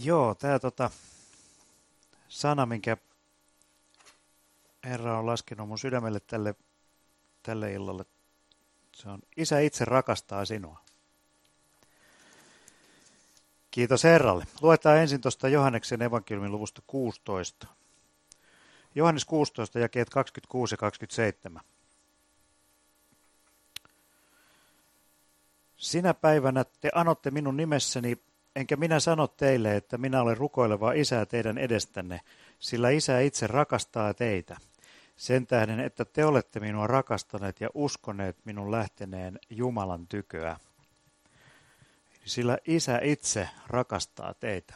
Joo, tämä sana, minkä Herra on laskenut mun sydämelle tälle illalle, se on Isä itse rakastaa sinua. Kiitos Herralle. Luetaan ensin tuosta Johanneksen evankeliumin luvusta 16. Johannes 16, jakeet 26 ja 27. Sinä päivänä te anotte minun nimessäni, enkä minä sano teille, että minä olen rukoileva Isää teidän edestänne, sillä Isä itse rakastaa teitä. Sen tähden, että te olette minua rakastaneet ja uskoneet minun lähteneen Jumalan tyköä. Sillä Isä itse rakastaa teitä.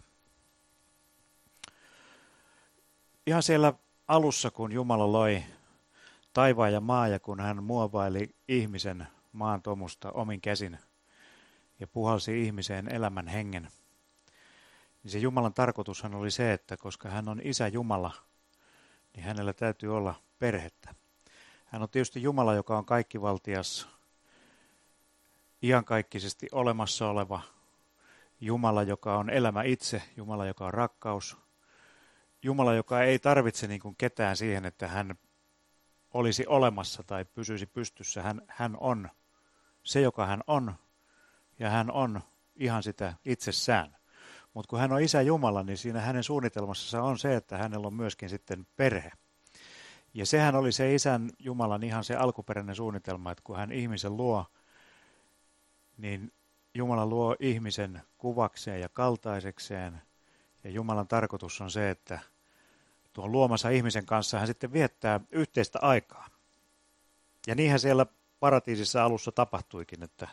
Ihan siellä alussa, kun Jumala loi taivaan ja maa ja kun hän muovaili ihmisen maan tomusta omin käsin ja puhalsi ihmiseen elämän hengen, niin se Jumalan tarkoitushan oli se, että koska hän on Isä Jumala, niin hänellä täytyy olla perhettä. Hän on tietysti Jumala, joka on kaikkivaltias, iankaikkisesti olemassa oleva Jumala, joka on elämä itse, Jumala, joka on rakkaus, Jumala, joka ei tarvitse niin kuin ketään siihen, että hän olisi olemassa tai pysyisi pystyssä. Hän on se, joka hän on, ja hän on ihan sitä itsessään. Mutta kun hän on Isä Jumala, niin siinä hänen suunnitelmassa on se, että hänellä on myöskin sitten perhe. Ja sehän oli se Isän Jumalan ihan se alkuperäinen suunnitelma, että kun hän ihmisen luo, niin Jumala luo ihmisen kuvakseen ja kaltaisekseen. Ja Jumalan tarkoitus on se, että tuon luomansa ihmisen kanssa hän sitten viettää yhteistä aikaa. Ja niinhän siellä paratiisissa alussa tapahtuikin, että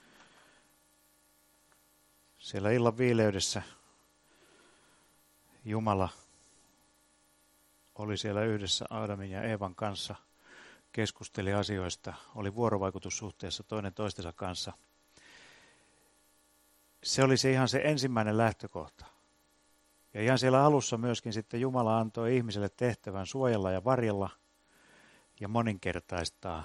siellä illan viileydessä Jumala oli siellä yhdessä Aadamin ja Eevan kanssa, keskusteli asioista, oli vuorovaikutussuhteessa toinen toistensa kanssa. Se oli se ihan se ensimmäinen lähtökohta. Ja ihan siellä alussa myöskin sitten Jumala antoi ihmiselle tehtävän suojella ja varjella ja moninkertaistaa.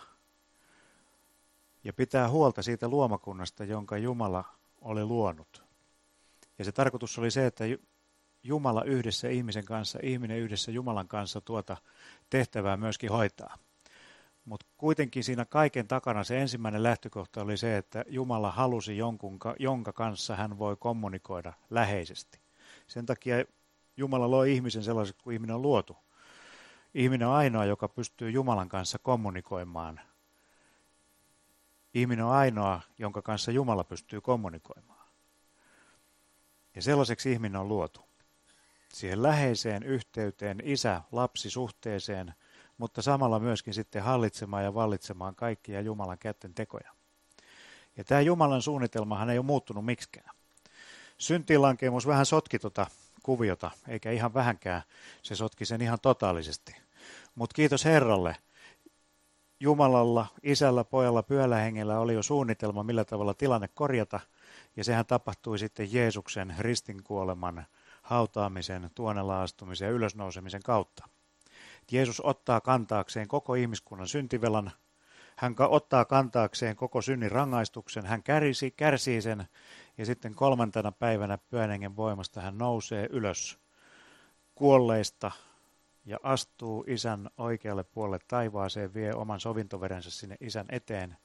Ja pitää huolta siitä luomakunnasta, jonka Jumala oli luonut. Ja se tarkoitus oli se, että Jumala yhdessä ihmisen kanssa, ihminen yhdessä Jumalan kanssa tuota tehtävää myöskin hoitaa. Mutta kuitenkin siinä kaiken takana se ensimmäinen lähtökohta oli se, että Jumala halusi jonkun, jonka kanssa hän voi kommunikoida läheisesti. Sen takia Jumala loi ihmisen sellaiset, kuin ihminen on luotu. Ihminen on ainoa, joka pystyy Jumalan kanssa kommunikoimaan. Ihminen on ainoa, jonka kanssa Jumala pystyy kommunikoimaan. Ja sellaiseksi ihminen on luotu. Siihen läheiseen yhteyteen, isä-lapsi-suhteeseen, mutta samalla myöskin sitten hallitsemaan ja vallitsemaan kaikkia Jumalan kätten tekoja. Ja tämä Jumalan suunnitelmahan ei ole muuttunut miksikään. Syntiinlankeemus vähän sotki tuota kuviota, eikä ihan vähänkään, se sotki sen ihan totaalisesti. Mutta kiitos Herralle, Jumalalla, Isällä, Pojalla, Pyhällä Hengellä oli jo suunnitelma, millä tavalla tilanne korjata, ja sehän tapahtui sitten Jeesuksen ristinkuoleman, hautaamisen, tuonella astumisen ja ylösnousemisen kautta. Jeesus ottaa kantaakseen koko ihmiskunnan syntivelan, hän ottaa kantaakseen koko synnin rangaistuksen, hän kärsii sen, ja sitten 3. päivänä Pyhän Hengen voimasta hän nousee ylös kuolleista ja astuu Isän oikealle puolelle taivaaseen, vie oman sovintoverensä sinne Isän eteen.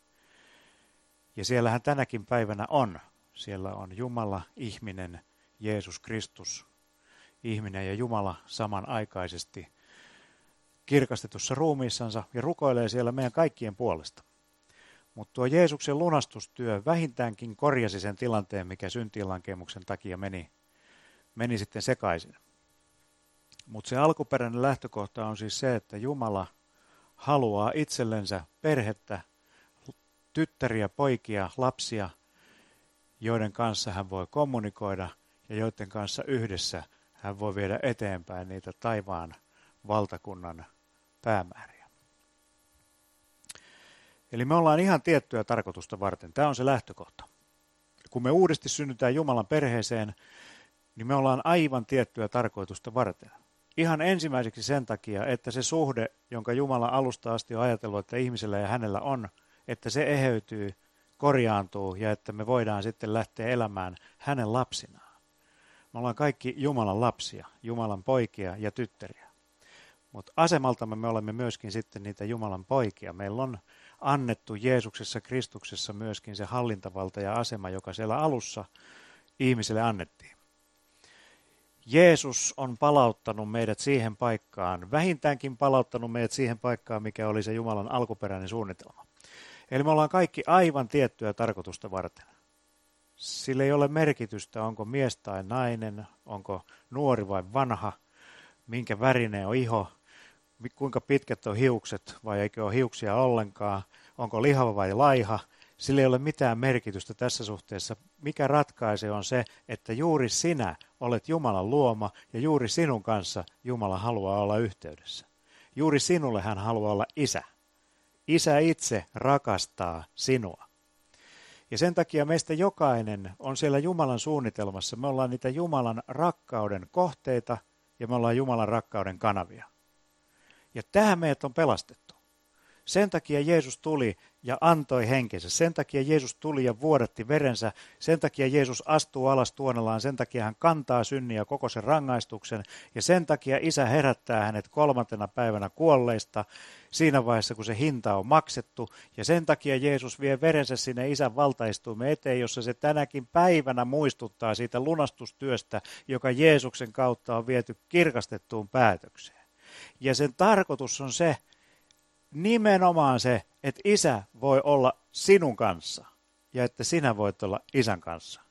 Ja siellä hän tänäkin päivänä on. Siellä on Jumala, ihminen, Jeesus Kristus, ihminen ja Jumala samanaikaisesti kirkastetussa ruumiissansa ja rukoilee siellä meidän kaikkien puolesta. Mutta tuo Jeesuksen lunastustyö vähintäänkin korjasi sen tilanteen, mikä syntiinlankemuksen takia meni sitten sekaisin. Mutta se alkuperäinen lähtökohta on siis se, että Jumala haluaa itsellensä perhettä, tyttäriä, poikia, lapsia, joiden kanssa hän voi kommunikoida ja joiden kanssa yhdessä hän voi viedä eteenpäin niitä taivaan valtakunnan päämääriä. Eli me ollaan ihan tiettyä tarkoitusta varten. Tämä on se lähtökohta. Kun me uudesti synnytään Jumalan perheeseen, niin me ollaan aivan tiettyä tarkoitusta varten. Ihan ensimmäiseksi sen takia, että se suhde, jonka Jumala alusta asti on ajatellut, että ihmisellä ja hänellä on, että se eheytyy, korjaantuu ja että me voidaan sitten lähteä elämään hänen lapsinaan. Me ollaan kaikki Jumalan lapsia, Jumalan poikia ja tyttäriä. Mutta asemaltamme me olemme myöskin sitten niitä Jumalan poikia. Meillä on annettu Jeesuksessa Kristuksessa myöskin se hallintavalta ja asema, joka siellä alussa ihmiselle annettiin. Jeesus on palauttanut meidät siihen paikkaan, vähintäänkin palauttanut meidät siihen paikkaan, mikä oli se Jumalan alkuperäinen suunnitelma. Eli me ollaan kaikki aivan tiettyä tarkoitusta varten. Sillä ei ole merkitystä, onko mies tai nainen, onko nuori vai vanha, minkä värinen on iho, kuinka pitkät on hiukset vai eikö ole hiuksia ollenkaan, onko lihava vai laiha. Sillä ei ole mitään merkitystä tässä suhteessa. Mikä ratkaisee on se, että juuri sinä olet Jumalan luoma ja juuri sinun kanssa Jumala haluaa olla yhteydessä. Juuri sinulle hän haluaa olla isä. Isä itse rakastaa sinua. Ja sen takia meistä jokainen on siellä Jumalan suunnitelmassa. Me ollaan niitä Jumalan rakkauden kohteita ja me ollaan Jumalan rakkauden kanavia. Ja tähän meidät on pelastettu. Sen takia Jeesus tuli ja antoi henkensä. Sen takia Jeesus tuli ja vuodatti verensä. Sen takia Jeesus astuu alas tuonelaan. Sen takia hän kantaa synnin ja koko sen rangaistuksen. Ja sen takia Isä herättää hänet 3. päivänä kuolleista siinä vaiheessa, kun se hinta on maksettu. Ja sen takia Jeesus vie verensä sinne Isän valtaistuimen eteen, jossa se tänäkin päivänä muistuttaa siitä lunastustyöstä, joka Jeesuksen kautta on viety kirkastettuun päätökseen. Ja sen tarkoitus on se, nimenomaan se, että Isä voi olla sinun kanssa ja että sinä voit olla Isän kanssa.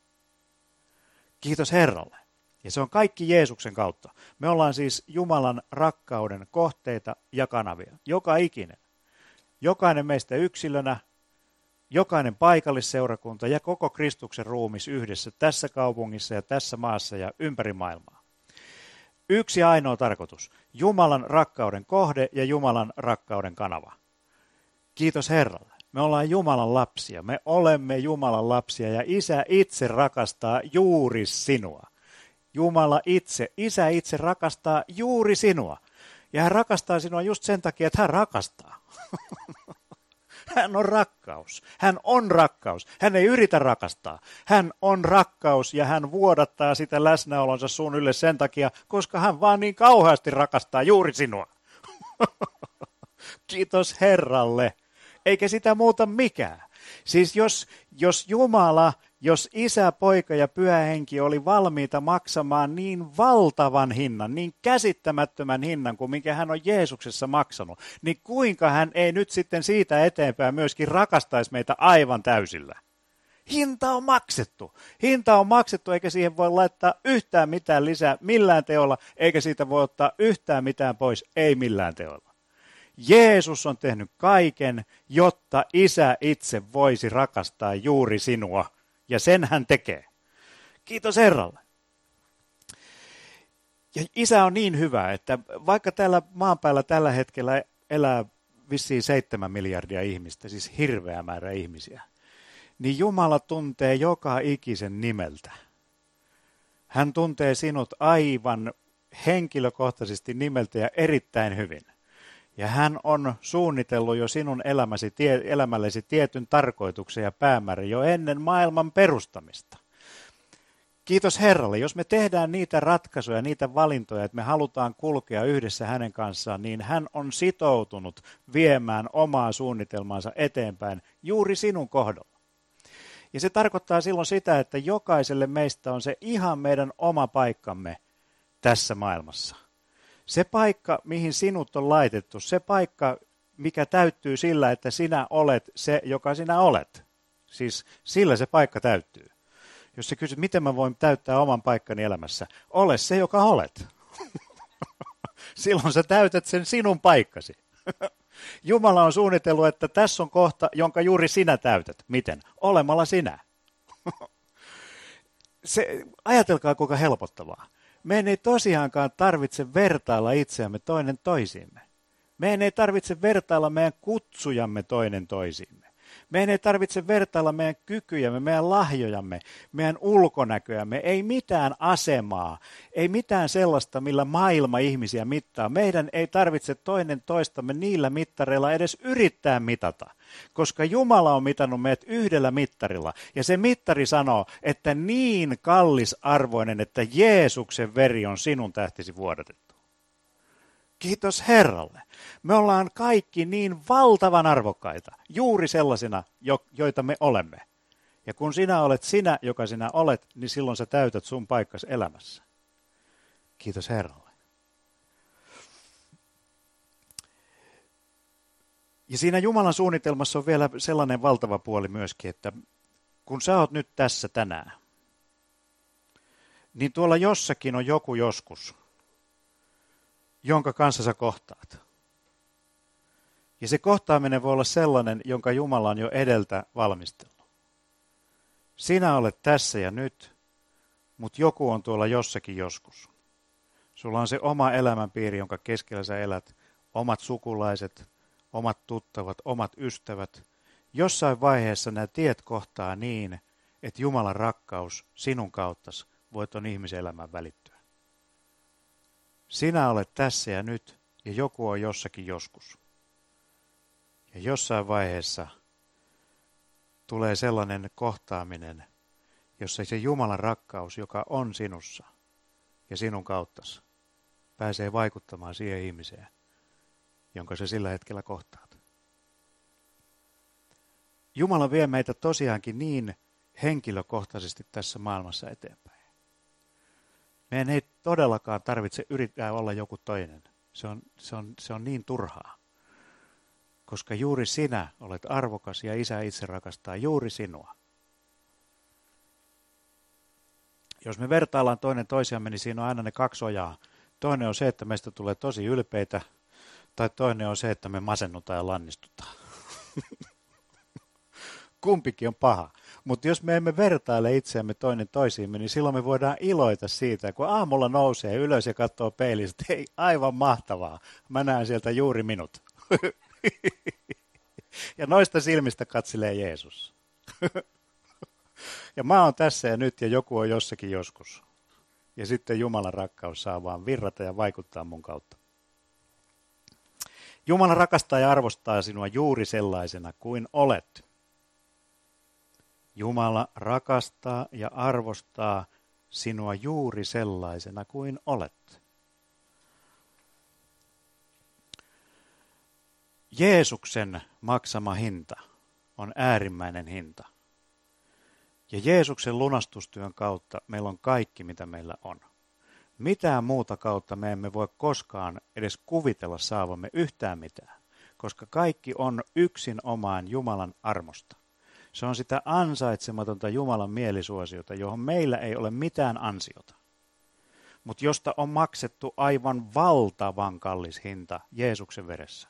Kiitos Herralle. Ja se on kaikki Jeesuksen kautta. Me ollaan siis Jumalan rakkauden kohteita ja kanavia. Joka ikinen. Jokainen meistä yksilönä, jokainen paikallisseurakunta ja koko Kristuksen ruumis yhdessä tässä kaupungissa ja tässä maassa ja ympäri maailmaa. Yksi ainoa tarkoitus. Jumalan rakkauden kohde ja Jumalan rakkauden kanava. Kiitos Herralle. Me ollaan Jumalan lapsia. Me olemme Jumalan lapsia ja Isä itse rakastaa juuri sinua. Jumala itse, Isä itse rakastaa juuri sinua. Ja hän rakastaa sinua just sen takia, että hän rakastaa. Hän on rakkaus. Hän on rakkaus. Hän ei yritä rakastaa. Hän on rakkaus ja hän vuodattaa sitä läsnäolonsa sun ylle sen takia, koska hän vaan niin kauheasti rakastaa juuri sinua. Kiitos Herralle. Eikä sitä muuta mikään. Siis jos Jumala, jos Isä, Poika ja Pyhä Henki oli valmiita maksamaan niin valtavan hinnan, niin käsittämättömän hinnan kuin minkä hän on Jeesuksessa maksanut, niin kuinka hän ei nyt sitten siitä eteenpäin myöskin rakastaisi meitä aivan täysillä? Hinta on maksettu. Hinta on maksettu, eikä siihen voi laittaa yhtään mitään lisää millään teolla, eikä siitä voi ottaa yhtään mitään pois, ei millään teolla. Jeesus on tehnyt kaiken, jotta Isä itse voisi rakastaa juuri sinua. Ja sen hän tekee. Kiitos Herralle. Ja Isä on niin hyvä, että vaikka täällä maan päällä tällä hetkellä elää vissiin 7 miljardia ihmistä, siis hirveä määrä ihmisiä, niin Jumala tuntee joka ikisen nimeltä. Hän tuntee sinut aivan henkilökohtaisesti nimeltä ja erittäin hyvin. Ja hän on suunnitellut jo sinun elämällesi tietyn tarkoituksen ja päämäärän jo ennen maailman perustamista. Kiitos Herralle, jos me tehdään niitä ratkaisuja, niitä valintoja, että me halutaan kulkea yhdessä hänen kanssaan, niin hän on sitoutunut viemään omaa suunnitelmaansa eteenpäin juuri sinun kohdalla. Ja se tarkoittaa silloin sitä, että jokaiselle meistä on se ihan meidän oma paikkamme tässä maailmassa. Se paikka, mihin sinut on laitettu, se paikka, mikä täyttyy sillä, että sinä olet se, joka sinä olet. Siis sillä se paikka täyttyy. Jos sä kysyt, miten mä voin täyttää oman paikkani elämässä, ole se, joka olet. Silloin sä täytät sen sinun paikkasi. Jumala on suunnitellut, että tässä on kohta, jonka juuri sinä täytät. Miten? Olemalla sinä. Ajatelkaa, kuinka helpottavaa. Meidän ei tosiaankaan tarvitse vertailla itseämme toinen toisiimme. Meidän ei tarvitse vertailla meidän kutsujamme toinen toisiimme. Meidän ei tarvitse vertailla meidän kykyjämme, meidän lahjojamme, meidän ulkonäköjämme, ei mitään asemaa, ei mitään sellaista, millä maailma ihmisiä mittaa. Meidän ei tarvitse toinen toistamme niillä mittareilla edes yrittää mitata, koska Jumala on mitannut meidät yhdellä mittarilla. Ja se mittari sanoo, että niin kallisarvoinen, että Jeesuksen veri on sinun tähtesi vuodatettu. Kiitos Herralle. Me ollaan kaikki niin valtavan arvokkaita, juuri sellaisina, joita me olemme. Ja kun sinä olet sinä, joka sinä olet, niin silloin sä täytät sun paikkas elämässä. Kiitos Herralle. Ja siinä Jumalan suunnitelmassa on vielä sellainen valtava puoli myöskin, että kun sä oot nyt tässä tänään, niin tuolla jossakin on joku joskus, jonka kanssa sä kohtaat. Ja se kohtaaminen voi olla sellainen, jonka Jumala on jo edeltä valmistellut. Sinä olet tässä ja nyt, mutta joku on tuolla jossakin joskus. Sulla on se oma elämänpiiri, jonka keskellä sä elät, omat sukulaiset, omat tuttavat, omat ystävät. Jossain vaiheessa nämä tiet kohtaa niin, että Jumalan rakkaus sinun kauttasi voi ton ihmisen elämään välittyä. Sinä olet tässä ja nyt, ja joku on jossakin joskus. Ja jossain vaiheessa tulee sellainen kohtaaminen, jossa se Jumalan rakkaus, joka on sinussa ja sinun kauttasi, pääsee vaikuttamaan siihen ihmiseen, jonka se sillä hetkellä kohtaat. Jumala vie meitä tosiaankin niin henkilökohtaisesti tässä maailmassa eteenpäin. Meidän ei todellakaan tarvitse yrittää olla joku toinen. Se on niin turhaa. Koska juuri sinä olet arvokas ja Isä itse rakastaa juuri sinua. Jos me vertaillaan toinen toisiamme, niin siinä on aina ne kaksi ojaa. Toinen on se, että meistä tulee tosi ylpeitä, tai toinen on se, että me masennutaan ja lannistutaan. Kumpikin on paha. Mutta jos me emme vertaile itseämme toinen toisiimme, niin silloin me voidaan iloita siitä, kun aamulla nousee ylös ja katsoo peilistä, hei, aivan mahtavaa, mä näen sieltä juuri minut. Ja noista silmistä katselee Jeesus. Ja mä oon tässä ja nyt ja joku on jossakin joskus. Ja sitten Jumalan rakkaus saa vaan virrata ja vaikuttaa mun kautta. Jumala rakastaa ja arvostaa sinua juuri sellaisena kuin olet. Jumala rakastaa ja arvostaa sinua juuri sellaisena kuin olet. Jeesuksen maksama hinta on äärimmäinen hinta. Ja Jeesuksen lunastustyön kautta meillä on kaikki, mitä meillä on. Mitään muuta kautta me emme voi koskaan edes kuvitella saavamme yhtään mitään, koska kaikki on yksin omaan Jumalan armosta. Se on sitä ansaitsematonta Jumalan mielisuosiota, johon meillä ei ole mitään ansiota, mutta josta on maksettu aivan valtavan kallis hinta Jeesuksen veressä.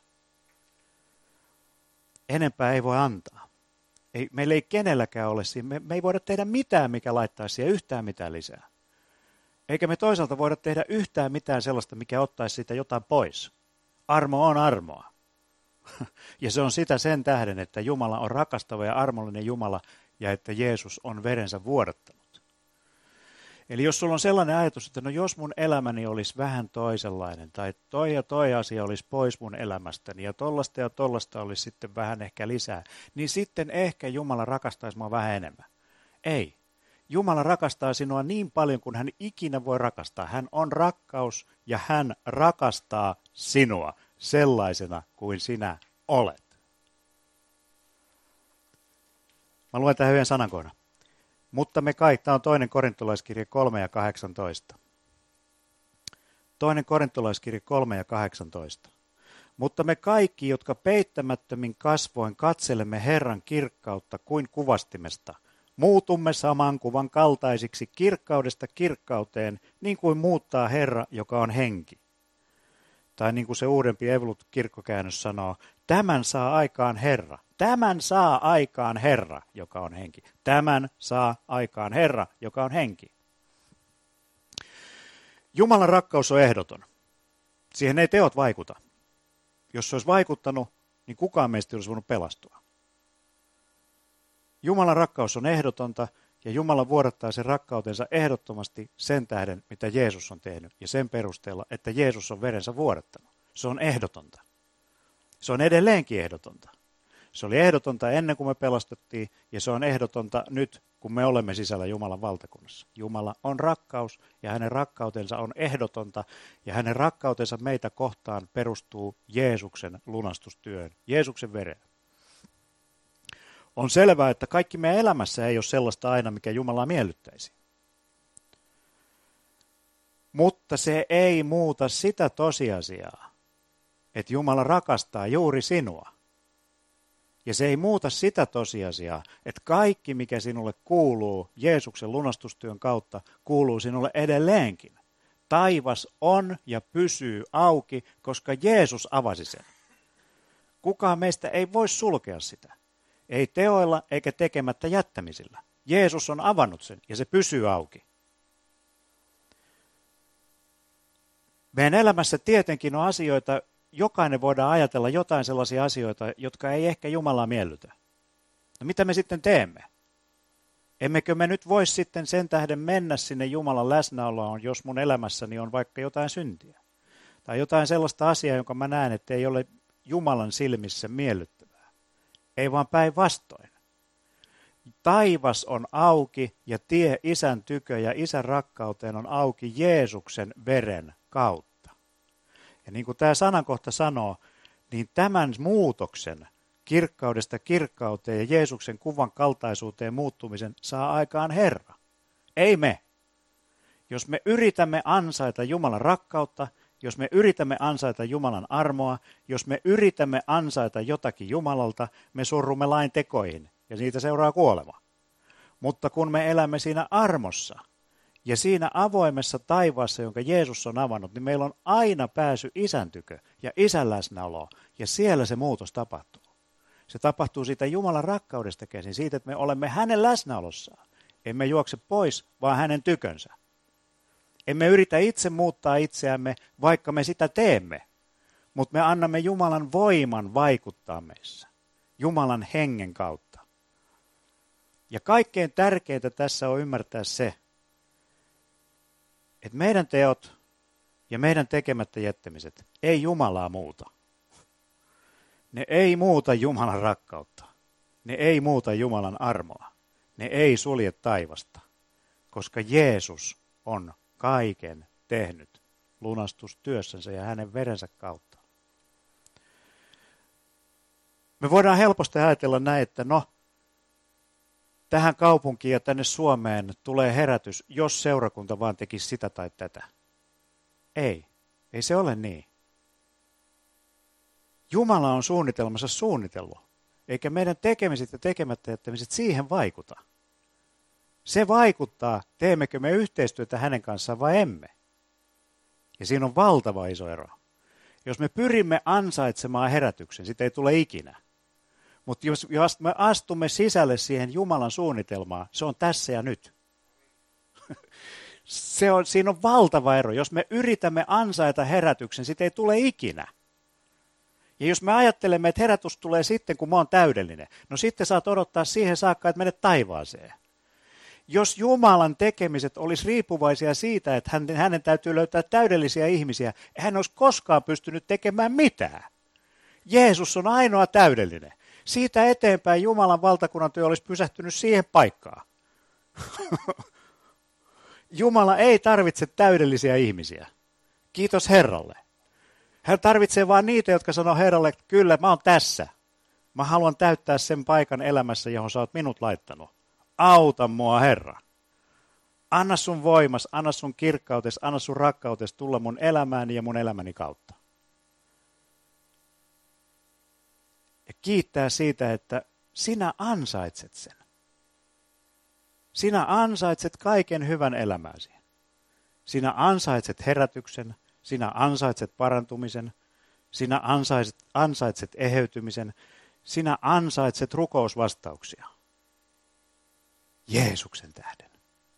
Enempää ei voi antaa. Meillä ei kenelläkään ole siinä. Me ei voida tehdä mitään, mikä laittaisi siihen yhtään mitään lisää. Eikä me toisaalta voida tehdä yhtään mitään sellaista, mikä ottaisi siitä jotain pois. Armo on armoa. Ja se on sitä sen tähden, että Jumala on rakastava ja armollinen Jumala ja että Jeesus on verensä vuodattanut. Eli jos sulla on sellainen ajatus, että no jos mun elämäni olisi vähän toisenlainen tai toi ja toi asia olisi pois mun elämästäni ja tollasta olisi sitten vähän ehkä lisää, niin sitten ehkä Jumala rakastaisi mua vähän enemmän. Ei. Jumala rakastaa sinua niin paljon kuin hän ikinä voi rakastaa. Hän on rakkaus ja hän rakastaa sinua sellaisena kuin sinä olet. Mä luen tämän hyvän sanankohdan. Mutta me kaikki, tämä on 2. Korintolaiskirje 3 ja 18. 2. Korintolaiskirje 3 ja 18. Mutta me kaikki, jotka peittämättömin kasvoin katselemme Herran kirkkautta kuin kuvastimesta, muutumme saman kuvan kaltaisiksi kirkkaudesta kirkkauteen, niin kuin muuttaa Herra, joka on henki. Tai niin kuin se uudempi Evolut-kirkkokäännös sanoo, tämän saa aikaan Herra. Tämän saa aikaan Herra, joka on henki. Tämän saa aikaan Herra, joka on henki. Jumalan rakkaus on ehdoton. Siihen ei teot vaikuta. Jos se olisi vaikuttanut, niin kukaan meistä olisi voinut pelastua. Jumalan rakkaus on ehdotonta ja Jumala vuodattaa sen rakkautensa ehdottomasti sen tähden, mitä Jeesus on tehnyt ja sen perusteella, että Jeesus on verensä vuodattanut. Se on ehdotonta. Se on edelleenkin ehdotonta. Se oli ehdotonta ennen kuin me pelastettiin ja se on ehdotonta nyt, kun me olemme sisällä Jumalan valtakunnassa. Jumala on rakkaus ja hänen rakkautensa on ehdotonta ja hänen rakkautensa meitä kohtaan perustuu Jeesuksen lunastustyöhön, Jeesuksen vereen. On selvää, että kaikki meidän elämässä ei ole sellaista aina, mikä Jumalaa miellyttäisi. Mutta se ei muuta sitä tosiasiaa, että Jumala rakastaa juuri sinua. Ja se ei muuta sitä tosiasiaa, että kaikki, mikä sinulle kuuluu Jeesuksen lunastustyön kautta, kuuluu sinulle edelleenkin. Taivas on ja pysyy auki, koska Jeesus avasi sen. Kukaan meistä ei voi sulkea sitä. Ei teoilla eikä tekemättä jättämisillä. Jeesus on avannut sen ja se pysyy auki. Meidän elämässä tietenkin on asioita, jokainen voidaan ajatella jotain sellaisia asioita, jotka ei ehkä Jumalaa miellytä. No mitä me sitten teemme? Emmekö me nyt voi sitten sen tähden mennä sinne Jumalan läsnäoloon, jos mun elämässäni on vaikka jotain syntiä? Tai jotain sellaista asiaa, jonka mä näen, että ei ole Jumalan silmissä miellyttävää. Ei vaan päinvastoin. Taivas on auki ja tie Isän tykö ja Isän rakkauteen on auki Jeesuksen veren kautta. Ja niin kuin tämä sanankohta sanoo, niin tämän muutoksen kirkkaudesta kirkkauteen ja Jeesuksen kuvan kaltaisuuteen muuttumisen saa aikaan Herra. Ei me. Jos me yritämme ansaita Jumalan rakkautta, jos me yritämme ansaita Jumalan armoa, jos me yritämme ansaita jotakin Jumalalta, me sorrumme lain tekoihin ja siitä seuraa kuolema. Mutta kun me elämme siinä armossa ja siinä avoimessa taivaassa, jonka Jeesus on avannut, niin meillä on aina pääsy Isän tykö ja Isän läsnäoloon ja siellä se muutos tapahtuu. Se tapahtuu siitä Jumalan rakkaudesta käsin, siitä, että me olemme hänen läsnäolossaan. Emme juokse pois, vaan hänen tykönsä. Emme yritä itse muuttaa itseämme, vaikka me sitä teemme, mutta me annamme Jumalan voiman vaikuttaa meissä, Jumalan hengen kautta. Ja kaikkein tärkeintä tässä on ymmärtää se, että meidän teot ja meidän tekemättä jättämiset ei Jumalaa muuta. Ne ei muuta Jumalan rakkautta. Ne ei muuta Jumalan armoa. Ne ei sulje taivasta, koska Jeesus on kaiken tehnyt lunastustyössänsä ja hänen verensä kautta. Me voidaan helposti ajatella näin, että tähän kaupunkiin ja tänne Suomeen tulee herätys, jos seurakunta vaan tekisi sitä tai tätä. Ei se ole niin. Jumala on suunnitelmassa suunnitellut, eikä meidän tekemiset ja tekemättä jättämiset siihen vaikuta. Se vaikuttaa, teemmekö me yhteistyötä hänen kanssaan vai emme. Ja siinä on valtava iso ero. Jos me pyrimme ansaitsemaan herätyksen, sitä ei tule ikinä. Mutta jos me astumme sisälle siihen Jumalan suunnitelmaan, se on tässä ja nyt. Siinä on valtava ero. Jos me yritämme ansaita herätyksen, sitä ei tule ikinä. Ja jos me ajattelemme, että herätys tulee sitten, kun mä oon täydellinen, no sitten saat odottaa siihen saakka, että menet taivaaseen. Jos Jumalan tekemiset olisi riippuvaisia siitä, että hänen täytyy löytää täydellisiä ihmisiä, hän olisi koskaan pystynyt tekemään mitään. Jeesus on ainoa täydellinen. Siitä eteenpäin Jumalan valtakunnan työ olisi pysähtynyt siihen paikkaan. Jumala ei tarvitse täydellisiä ihmisiä. Kiitos Herralle. Hän tarvitsee vain niitä, jotka sanoo Herralle, että kyllä, mä oon tässä. Mä haluan täyttää sen paikan elämässä, johon sä oot minut laittanut. Auta mua, Herra. Anna sun voimas, anna sun kirkkautes, anna sun rakkautes tulla mun elämääni ja mun elämäni kautta. Ja kiittää siitä, että sinä ansaitset sen. Sinä ansaitset kaiken hyvän elämäsi. Sinä ansaitset herätyksen, sinä ansaitset parantumisen, sinä ansaitset eheytymisen, sinä ansaitset rukousvastauksia. Jeesuksen tähden.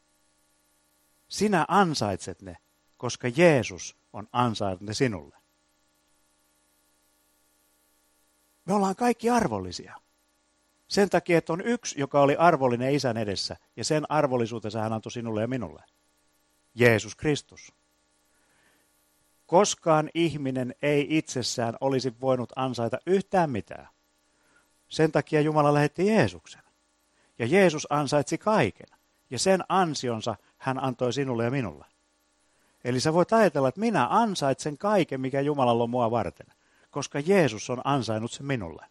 Sinä ansaitset ne, koska Jeesus on ansainnut ne sinulle. Me ollaan kaikki arvollisia. Sen takia, että on yksi, joka oli arvollinen Isän edessä, ja sen arvollisuutensa hän antoi sinulle ja minulle. Jeesus Kristus. Koskaan ihminen ei itsessään olisi voinut ansaita yhtään mitään. Sen takia Jumala lähetti Jeesuksen. Ja Jeesus ansaitsi kaiken. Ja sen ansionsa hän antoi sinulle ja minulle. Eli sä voit ajatella, että minä ansaitsen kaiken, mikä Jumalalla on mua varten. Koska Jeesus on ansainnut sen minulle.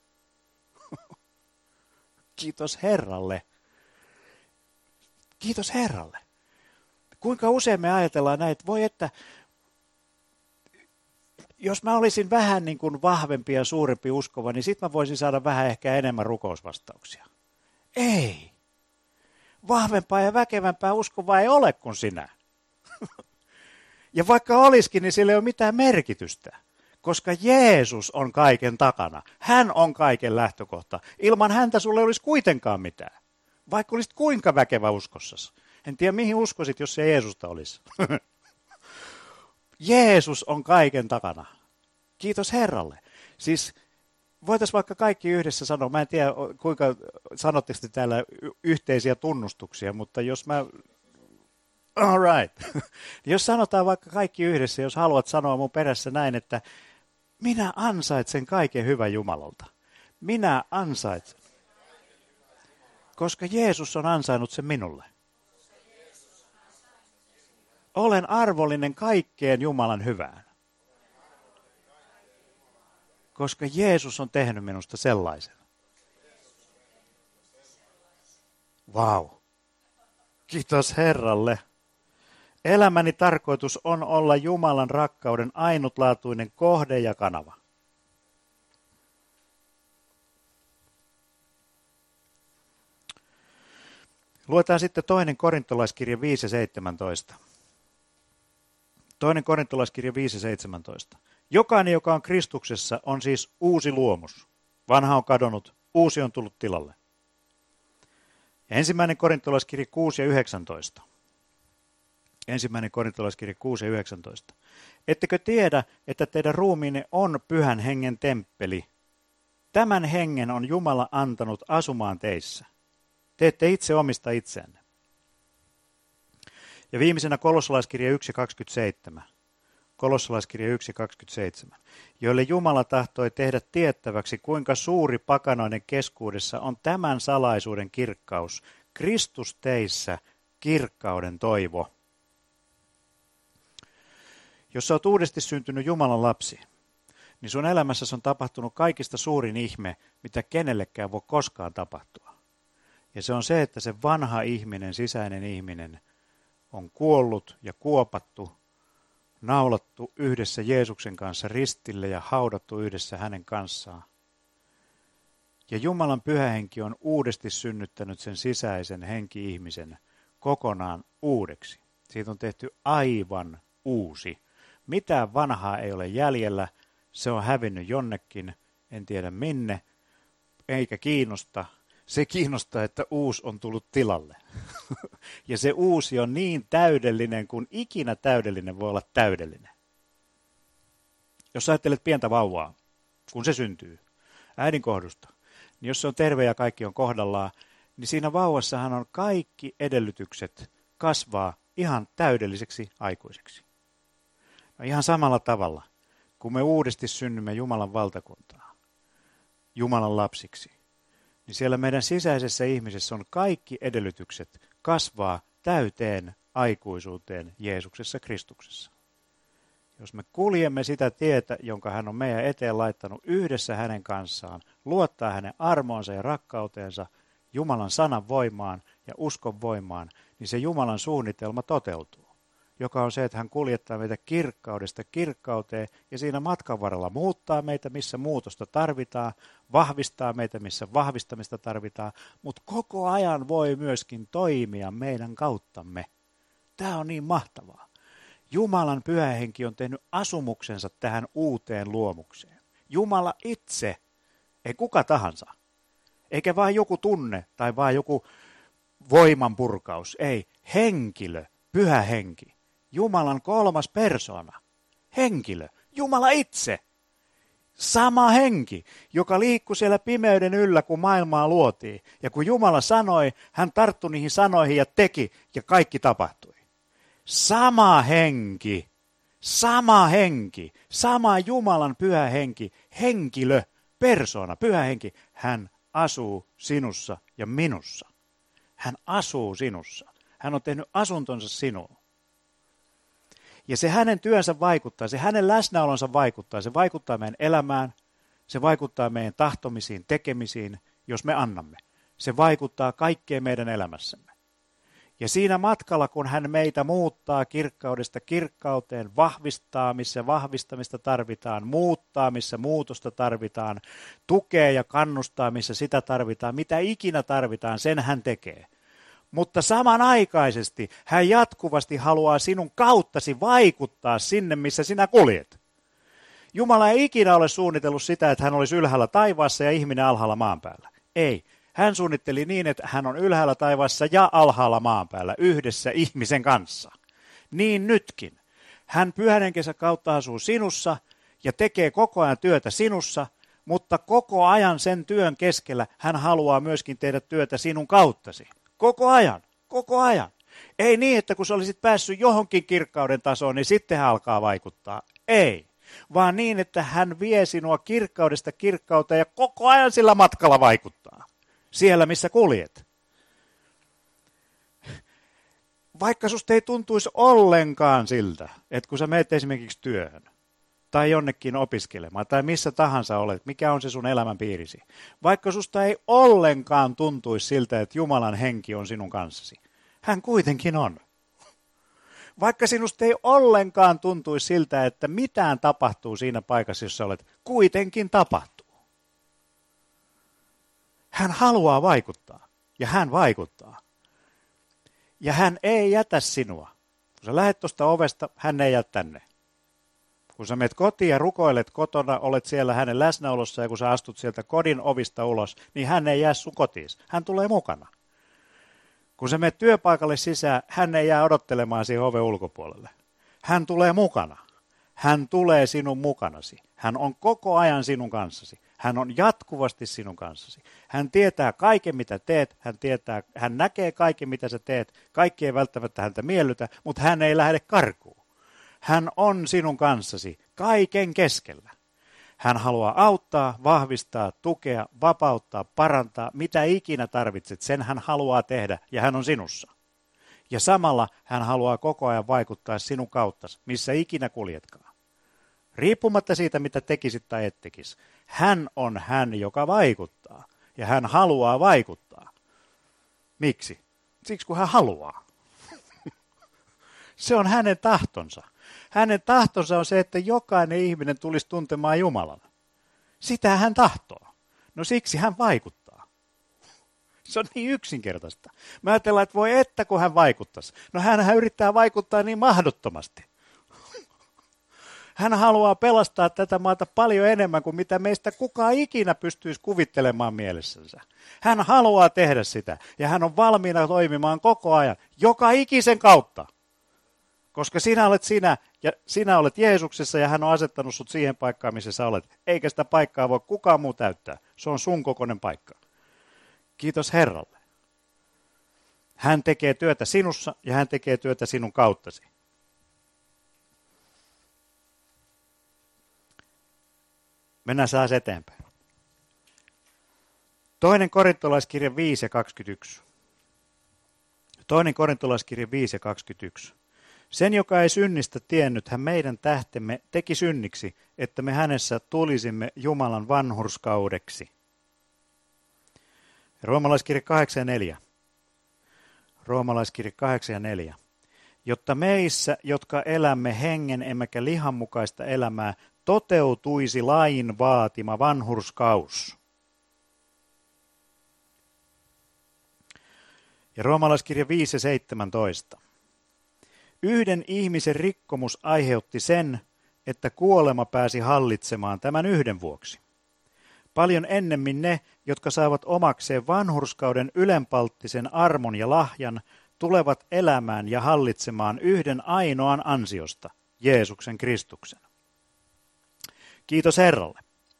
Kiitos Herralle. Kiitos Herralle. Kuinka usein me ajatellaan näin, että voi että jos mä olisin vähän niin kuin vahvempi ja suurempi uskova, niin sit mä voisin saada vähän ehkä enemmän rukousvastauksia. Ei. Vahvempaa ja väkevämpää uskovaa ei ole kuin sinä. Ja vaikka olisikin, niin sillä ei ole mitään merkitystä. Koska Jeesus on kaiken takana. Hän on kaiken lähtökohta. Ilman häntä sulle ei olisi kuitenkaan mitään. Vaikka olisit kuinka väkevä uskossasi. En tiedä mihin uskoisit, jos se Jeesusta olisi. Jeesus on kaiken takana. Kiitos Herralle. Siis voitaisiin vaikka kaikki yhdessä sanoa, mä en tiedä kuinka sanotteko te täällä yhteisiä tunnustuksia, mutta jos mä, all right. Jos sanotaan vaikka kaikki yhdessä, jos haluat sanoa mun perässä näin, että minä ansaitsen kaiken hyvän Jumalalta. Minä ansaitsen. Koska Jeesus on ansainnut sen minulle. Olen arvollinen kaikkeen Jumalan hyvään. Koska Jeesus on tehnyt minusta sellaisen. Vau. Kiitos Herralle. Elämäni tarkoitus on olla Jumalan rakkauden ainutlaatuinen kohde ja kanava. Luetaan sitten 2. Korintolaiskirja 5:17. 2. Korintolaiskirja 5:17. Jokainen, joka on Kristuksessa, on siis uusi luomus. Vanha on kadonnut, uusi on tullut tilalle. Ja 1. Korintolaiskirja 6:19. 1. Korintolaiskirja 6:19. Ettekö tiedä, että teidän ruumiinne on Pyhän Hengen temppeli? Tämän hengen on Jumala antanut asumaan teissä. Te ette itse omista itseänne. Ja viimeisenä Kolossalaiskirja 1:27. Kolossalaiskirja 1:27. Joille Jumala tahtoi tehdä tiettäväksi, kuinka suuri pakanoiden keskuudessa on tämän salaisuuden kirkkaus. Kristus teissä, kirkkauden toivo. Jos sä oot uudesti syntynyt Jumalan lapsi, niin sun elämässäsi on tapahtunut kaikista suurin ihme, mitä kenellekään voi koskaan tapahtua. Ja se on se, että se vanha ihminen, sisäinen ihminen, on kuollut ja kuopattu, naulattu yhdessä Jeesuksen kanssa ristille ja haudattu yhdessä hänen kanssaan. Ja Jumalan Pyhä Henki on uudesti synnyttänyt sen sisäisen henki-ihmisen kokonaan uudeksi. Siitä on tehty aivan uusi. Mitään vanhaa ei ole jäljellä, se on hävinnyt jonnekin, en tiedä minne, eikä kiinnosta. Se kiinnostaa, että uusi on tullut tilalle. Ja se uusi on niin täydellinen kuin ikinä täydellinen voi olla täydellinen. Jos ajattelet pientä vauvaa, kun se syntyy äidin kohdusta, niin jos se on terve ja kaikki on kohdallaan, niin siinä vauvassahan on kaikki edellytykset kasvaa ihan täydelliseksi aikuiseksi. No ihan samalla tavalla, kun me uudesti synnymme Jumalan valtakuntaan, Jumalan lapsiksi, niin siellä meidän sisäisessä ihmisessä on kaikki edellytykset kasvaa täyteen aikuisuuteen Jeesuksessa Kristuksessa. Jos me kuljemme sitä tietä, jonka hän on meidän eteen laittanut yhdessä hänen kanssaan, luottaa hänen armoonsa ja rakkauteensa, Jumalan sanan voimaan ja uskon voimaan, niin se Jumalan suunnitelma toteutuu, joka on se, että hän kuljettaa meitä kirkkaudesta kirkkauteen ja siinä matkan varrella muuttaa meitä, missä muutosta tarvitaan, vahvistaa meitä, missä vahvistamista tarvitaan, mutta koko ajan voi myöskin toimia meidän kauttamme. Tämä on niin mahtavaa. Jumalan Pyhä Henki on tehnyt asumuksensa tähän uuteen luomukseen. Jumala itse, ei kuka tahansa, eikä vain joku tunne tai vain joku voimanpurkaus, ei, henkilö, Pyhä Henki. Jumalan kolmas persoona, henkilö, Jumala itse. Sama henki, joka liikkui siellä pimeyden yllä, kun maailmaa luotiin. Ja kun Jumala sanoi, hän tarttui niihin sanoihin ja teki, ja kaikki tapahtui. Sama henki, sama Jumalan pyhä henki, henkilö, persoona, pyhä henki, hän asuu sinussa ja minussa. Hän asuu sinussa. Hän on tehnyt asuntonsa sinuun. Ja se hänen työnsä vaikuttaa, se hänen läsnäolonsa vaikuttaa. Se vaikuttaa meidän elämään, se vaikuttaa meidän tahtomisiin, tekemisiin, jos me annamme. Se vaikuttaa kaikkeen meidän elämässämme. Ja siinä matkalla, kun hän meitä muuttaa kirkkaudesta kirkkauteen, vahvistaa, missä vahvistamista tarvitaan, muuttaa, missä muutosta tarvitaan, tukee ja kannustaa, missä sitä tarvitaan, mitä ikinä tarvitaan, sen hän tekee. Mutta samanaikaisesti hän jatkuvasti haluaa sinun kauttasi vaikuttaa sinne, missä sinä kuljet. Jumala ei ikinä ole suunnitellut sitä, että hän olisi ylhäällä taivaassa ja ihminen alhaalla maan päällä. Ei. Hän suunnitteli niin, että hän on ylhäällä taivaassa ja alhaalla maan päällä yhdessä ihmisen kanssa. Niin nytkin. Hän pyhän henkensä kautta asuu sinussa ja tekee koko ajan työtä sinussa, mutta koko ajan sen työn keskellä hän haluaa myöskin tehdä työtä sinun kauttasi. Koko ajan. Ei niin, että kun sä olisit päässyt johonkin kirkkauden tasoon, niin sitten hän alkaa vaikuttaa. Ei, vaan niin, että hän vie sinua kirkkaudesta kirkkauteen ja koko ajan sillä matkalla vaikuttaa. Siellä, missä kuljet. Vaikka susta ei tuntuisi ollenkaan siltä, että kun sä menet esimerkiksi työhön, tai jonnekin opiskelemaan, tai missä tahansa olet, mikä on se sun elämän piirisi. Vaikka susta ei ollenkaan tuntuisi siltä, että Jumalan henki on sinun kanssasi. Hän kuitenkin on. Vaikka sinusta ei ollenkaan tuntuisi siltä, että mitään tapahtuu siinä paikassa, jossa olet, kuitenkin tapahtuu. Hän haluaa vaikuttaa, ja hän vaikuttaa. Ja hän ei jätä sinua. Kun sä lähdet tuosta ovesta, hän ei jää tänne. Kun sä menet kotiin ja rukoilet kotona, olet siellä hänen läsnäolossa ja kun sä astut sieltä kodin ovista ulos, niin hän ei jää sun kotiin. Hän tulee mukana. Kun sä menet työpaikalle sisään, hän ei jää odottelemaan siihen oven ulkopuolelle. Hän tulee mukana. Hän tulee sinun mukanasi. Hän on koko ajan sinun kanssasi. Hän on jatkuvasti sinun kanssasi. Hän tietää kaiken, mitä teet. Hän näkee kaiken, mitä sä teet. Kaikki ei välttämättä häntä miellytä, mutta hän ei lähde karkuun. Hän on sinun kanssasi kaiken keskellä. Hän haluaa auttaa, vahvistaa, tukea, vapauttaa, parantaa, mitä ikinä tarvitset. Sen hän haluaa tehdä ja hän on sinussa. Ja samalla hän haluaa koko ajan vaikuttaa sinun kauttasi, missä ikinä kuljetkaan. Riippumatta siitä, mitä tekisit tai et tekisi. Hän on hän, joka vaikuttaa. Ja hän haluaa vaikuttaa. Miksi? Siksi, kun hän haluaa. Se on hänen tahtonsa. Hänen tahtonsa on se, että jokainen ihminen tulisi tuntemaan Jumalan. Sitä hän tahtoo. No siksi hän vaikuttaa. Se on niin yksinkertaista. Mä ajatellaan, että voi että kun hän vaikuttaisi. No hänhän yrittää vaikuttaa niin mahdottomasti. Hän haluaa pelastaa tätä maata paljon enemmän kuin mitä meistä kukaan ikinä pystyisi kuvittelemaan mielessänsä. Hän haluaa tehdä sitä ja hän on valmiina toimimaan koko ajan, joka ikisen kautta. Koska sinä olet sinä ja sinä olet Jeesuksessa ja hän on asettanut sut siihen paikkaan, missä sä olet. Eikä sitä paikkaa voi kukaan muu täyttää. Se on sun kokoinen paikka. Kiitos Herralle. Hän tekee työtä sinussa ja hän tekee työtä sinun kauttasi. Mennään saas eteenpäin. 2. Korintolaiskirja 5 ja 21. 2. Korintolaiskirja 5 ja 21. Sen, joka ei synnistä tiennyt, hän meidän tähtemme teki synniksi, että me hänessä tulisimme Jumalan vanhurskaudeksi. Roomalaiskirja 8 ja 4. Roomalaiskirja 8 ja 4. Jotta meissä, jotka elämme hengen emmekä lihan mukaista elämää, toteutuisi lain vaatima vanhurskaus. Ja Roomalaiskirja 5 ja 17. Yhden ihmisen rikkomus aiheutti sen, että kuolema pääsi hallitsemaan tämän yhden vuoksi. Paljon ennemmin ne, jotka saavat omakseen vanhurskauden ylenpalttisen armon ja lahjan, tulevat elämään ja hallitsemaan yhden ainoan ansiosta, Jeesuksen Kristuksen. Kiitos Herralle.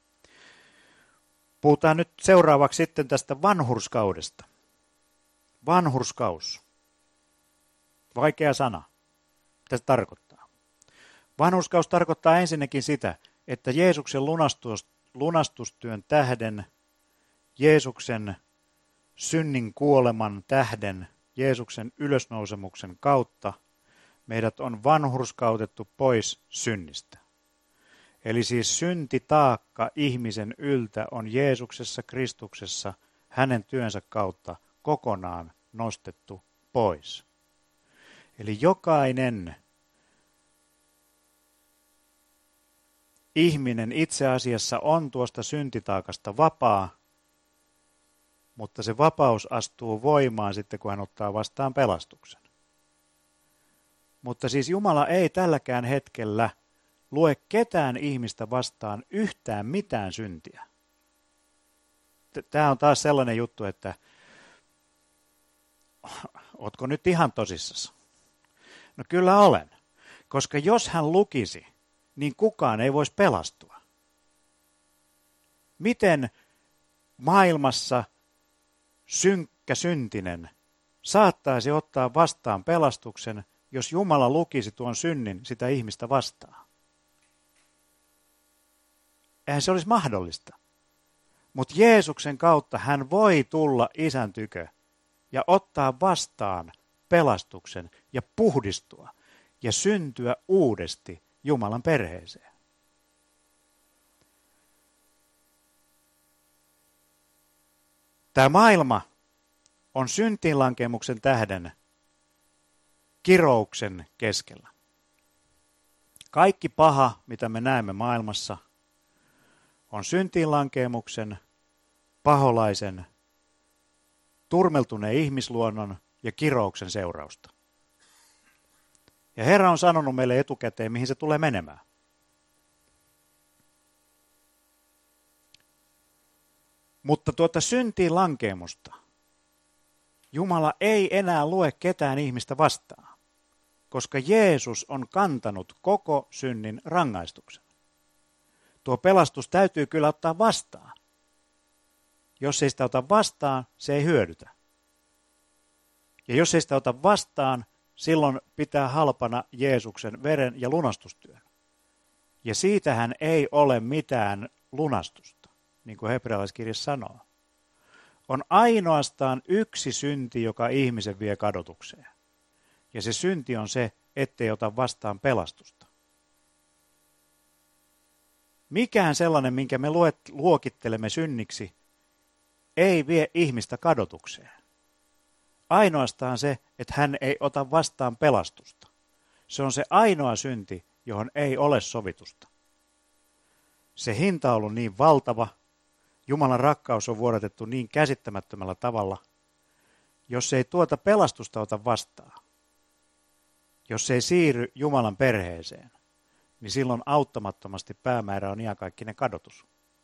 Puhutaan nyt seuraavaksi sitten tästä vanhurskaudesta. Vanhurskaus. Vaikea sana. Mitä se tarkoittaa? Vanhurskaus tarkoittaa ensinnäkin sitä, että Jeesuksen lunastustyön tähden, Jeesuksen synnin kuoleman tähden, Jeesuksen ylösnousemuksen kautta meidät on vanhurskautettu pois synnistä. Eli siis syntitaakka ihmisen yltä on Jeesuksessa Kristuksessa hänen työnsä kautta kokonaan nostettu pois. Eli jokainen ihminen itse asiassa on tuosta syntitaakasta vapaa, mutta se vapaus astuu voimaan sitten, kun hän ottaa vastaan pelastuksen. Mutta siis Jumala ei tälläkään hetkellä lue ketään ihmistä vastaan yhtään mitään syntiä. Tämä on taas sellainen juttu, että ootko nyt ihan tosissasi? No kyllä olen, koska jos hän lukisi, niin kukaan ei voisi pelastua. Miten maailmassa synkkä syntinen saattaisi ottaa vastaan pelastuksen, jos Jumala lukisi tuon synnin sitä ihmistä vastaan? Eihän se olisi mahdollista. Mutta Jeesuksen kautta hän voi tulla Isän tykö ja ottaa vastaan pelastuksen ja puhdistua ja syntyä uudesti Jumalan perheeseen. Tämä maailma on syntiinlankemuksen tähden kirouksen keskellä. Kaikki paha, mitä me näemme maailmassa, on syntiinlankemuksen, paholaisen, turmeltuneen ihmisluonnon ja kirouksen seurausta. Ja Herra on sanonut meille etukäteen, mihin se tulee menemään. Mutta tuota syntiin lankeemusta Jumala ei enää lue ketään ihmistä vastaan, koska Jeesus on kantanut koko synnin rangaistuksen. Tuo pelastus täytyy kyllä ottaa vastaan. Jos ei sitä ota vastaan, se ei hyödytä. Ja jos ei sitä ota vastaan, silloin pitää halpana Jeesuksen veren ja lunastustyön. Ja siitähän ei ole mitään lunastusta, niin kuin hebrealaiskirja sanoo. On ainoastaan yksi synti, joka ihmisen vie kadotukseen. Ja se synti on se, ettei ota vastaan pelastusta. Mikään sellainen, minkä me luokittelemme synniksi, ei vie ihmistä kadotukseen. Ainoastaan se, että hän ei ota vastaan pelastusta. Se on se ainoa synti, johon ei ole sovitusta. Se hinta on ollut niin valtava, Jumalan rakkaus on vuodatettu niin käsittämättömällä tavalla, jos ei tuota pelastusta ota vastaan, jos ei siirry Jumalan perheeseen, niin silloin auttamattomasti päämäärä on iankaikkinen kadotus.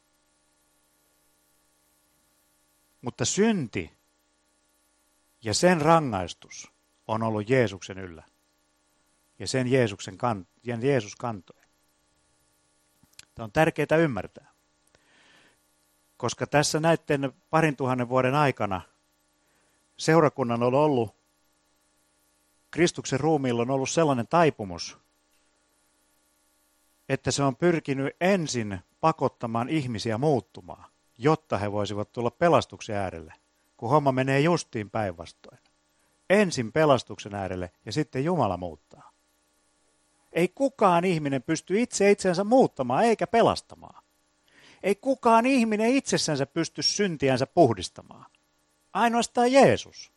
Mutta synti ja sen rangaistus on ollut Jeesuksen yllä. Ja sen Jeesus kantoi. Tämä on tärkeää ymmärtää. Koska tässä näiden 2000 vuoden aikana seurakunnan on ollut, Kristuksen ruumiilla on ollut sellainen taipumus, että se on pyrkinyt ensin pakottamaan ihmisiä muuttumaan, jotta he voisivat tulla pelastuksen äärelle, kun homma menee justiin päinvastoin. Ensin pelastuksen äärelle ja sitten Jumala muuttaa. Ei kukaan ihminen pysty itseänsä muuttamaan eikä pelastamaan. Ei kukaan ihminen itsessänsä pysty syntiänsä puhdistamaan. Ainoastaan Jeesus.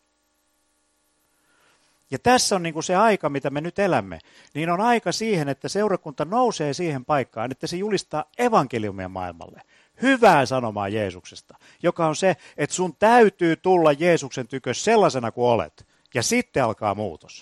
Ja tässä on niin kuin se aika, mitä me nyt elämme, niin on aika siihen, että seurakunta nousee siihen paikkaan, että se julistaa evankeliumia maailmalle. Hyvää sanomaa Jeesuksesta, joka on se, että sun täytyy tulla Jeesuksen tykö sellaisena kuin olet. Ja sitten alkaa muutos.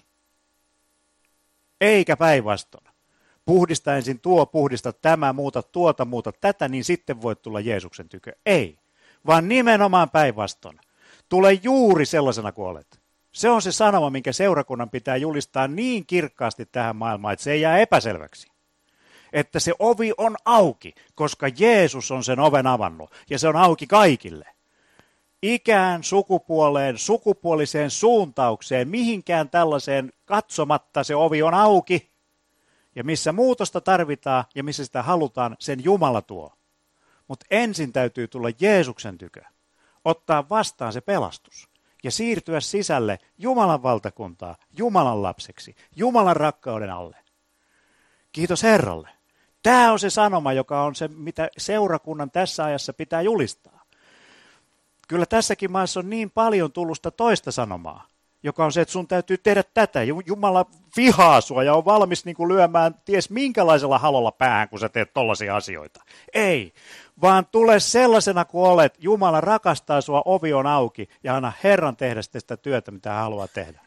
Eikä päinvastoin. Puhdista ensin tuo, puhdista tämä, muuta tuota, muuta tätä, niin sitten voit tulla Jeesuksen tykö. Ei, vaan nimenomaan päinvastoin. Tule juuri sellaisena kuin olet. Se on se sanoma, minkä seurakunnan pitää julistaa niin kirkkaasti tähän maailmaan, että se ei jää epäselväksi. että se ovi on auki, koska Jeesus on sen oven avannut ja se on auki kaikille. Ikään, sukupuoleen, sukupuoliseen suuntaukseen, mihinkään tällaiseen katsomatta se ovi on auki. Ja missä muutosta tarvitaan ja missä sitä halutaan, sen Jumala tuo. Mutta ensin täytyy tulla Jeesuksen tykö, ottaa vastaan se pelastus ja siirtyä sisälle Jumalan valtakuntaa, Jumalan lapseksi, Jumalan rakkauden alle. Kiitos Herralle. Tämä on se sanoma, joka on se, mitä seurakunnan tässä ajassa pitää julistaa. Kyllä tässäkin maassa on niin paljon tullut sitä toista sanomaa, joka on se, että sun täytyy tehdä tätä. Jumala vihaa sua ja on valmis niin kuin lyömään ties minkälaisella halolla päähän, kun sä teet tollaisia asioita. Ei, vaan tule sellaisena kuin olet. Jumala rakastaa sua, ovi on auki ja anna Herran tehdä sitä työtä, mitä hän haluaa tehdä.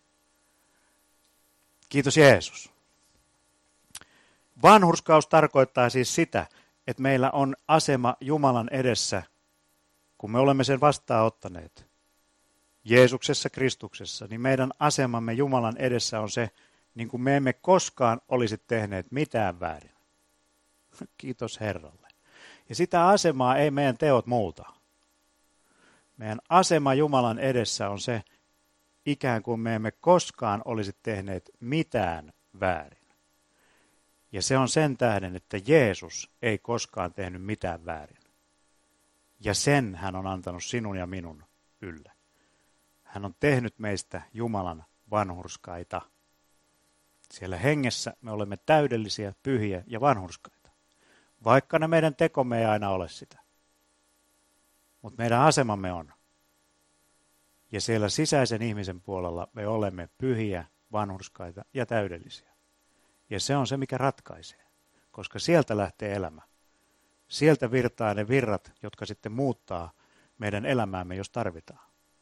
Kiitos Jeesus. Vanhurskaus tarkoittaa siis sitä, että meillä on asema Jumalan edessä, kun me olemme sen vastaanottaneet. Jeesuksessa Kristuksessa, niin meidän asemamme Jumalan edessä on se, niin kuin me emme koskaan olisi tehneet mitään väärin. Kiitos Herralle. Ja sitä asemaa ei meidän teot muuta. Meidän asema Jumalan edessä on se, ikään kuin me emme koskaan olisi tehneet mitään väärin. Ja se on sen tähden, että Jeesus ei koskaan tehnyt mitään väärin. Ja sen hän on antanut sinun ja minun ylle. Hän on tehnyt meistä Jumalan vanhurskaita. Siellä hengessä me olemme täydellisiä, pyhiä ja vanhurskaita. Vaikka ne meidän tekomme ei aina ole sitä. Mutta meidän asemamme on. Ja siellä sisäisen ihmisen puolella me olemme pyhiä, vanhurskaita ja täydellisiä. Ja se on se, mikä ratkaisee. Koska sieltä lähtee elämä. Sieltä virtaa ne virrat, jotka sitten muuttaa meidän elämäämme, jos tarvitaan.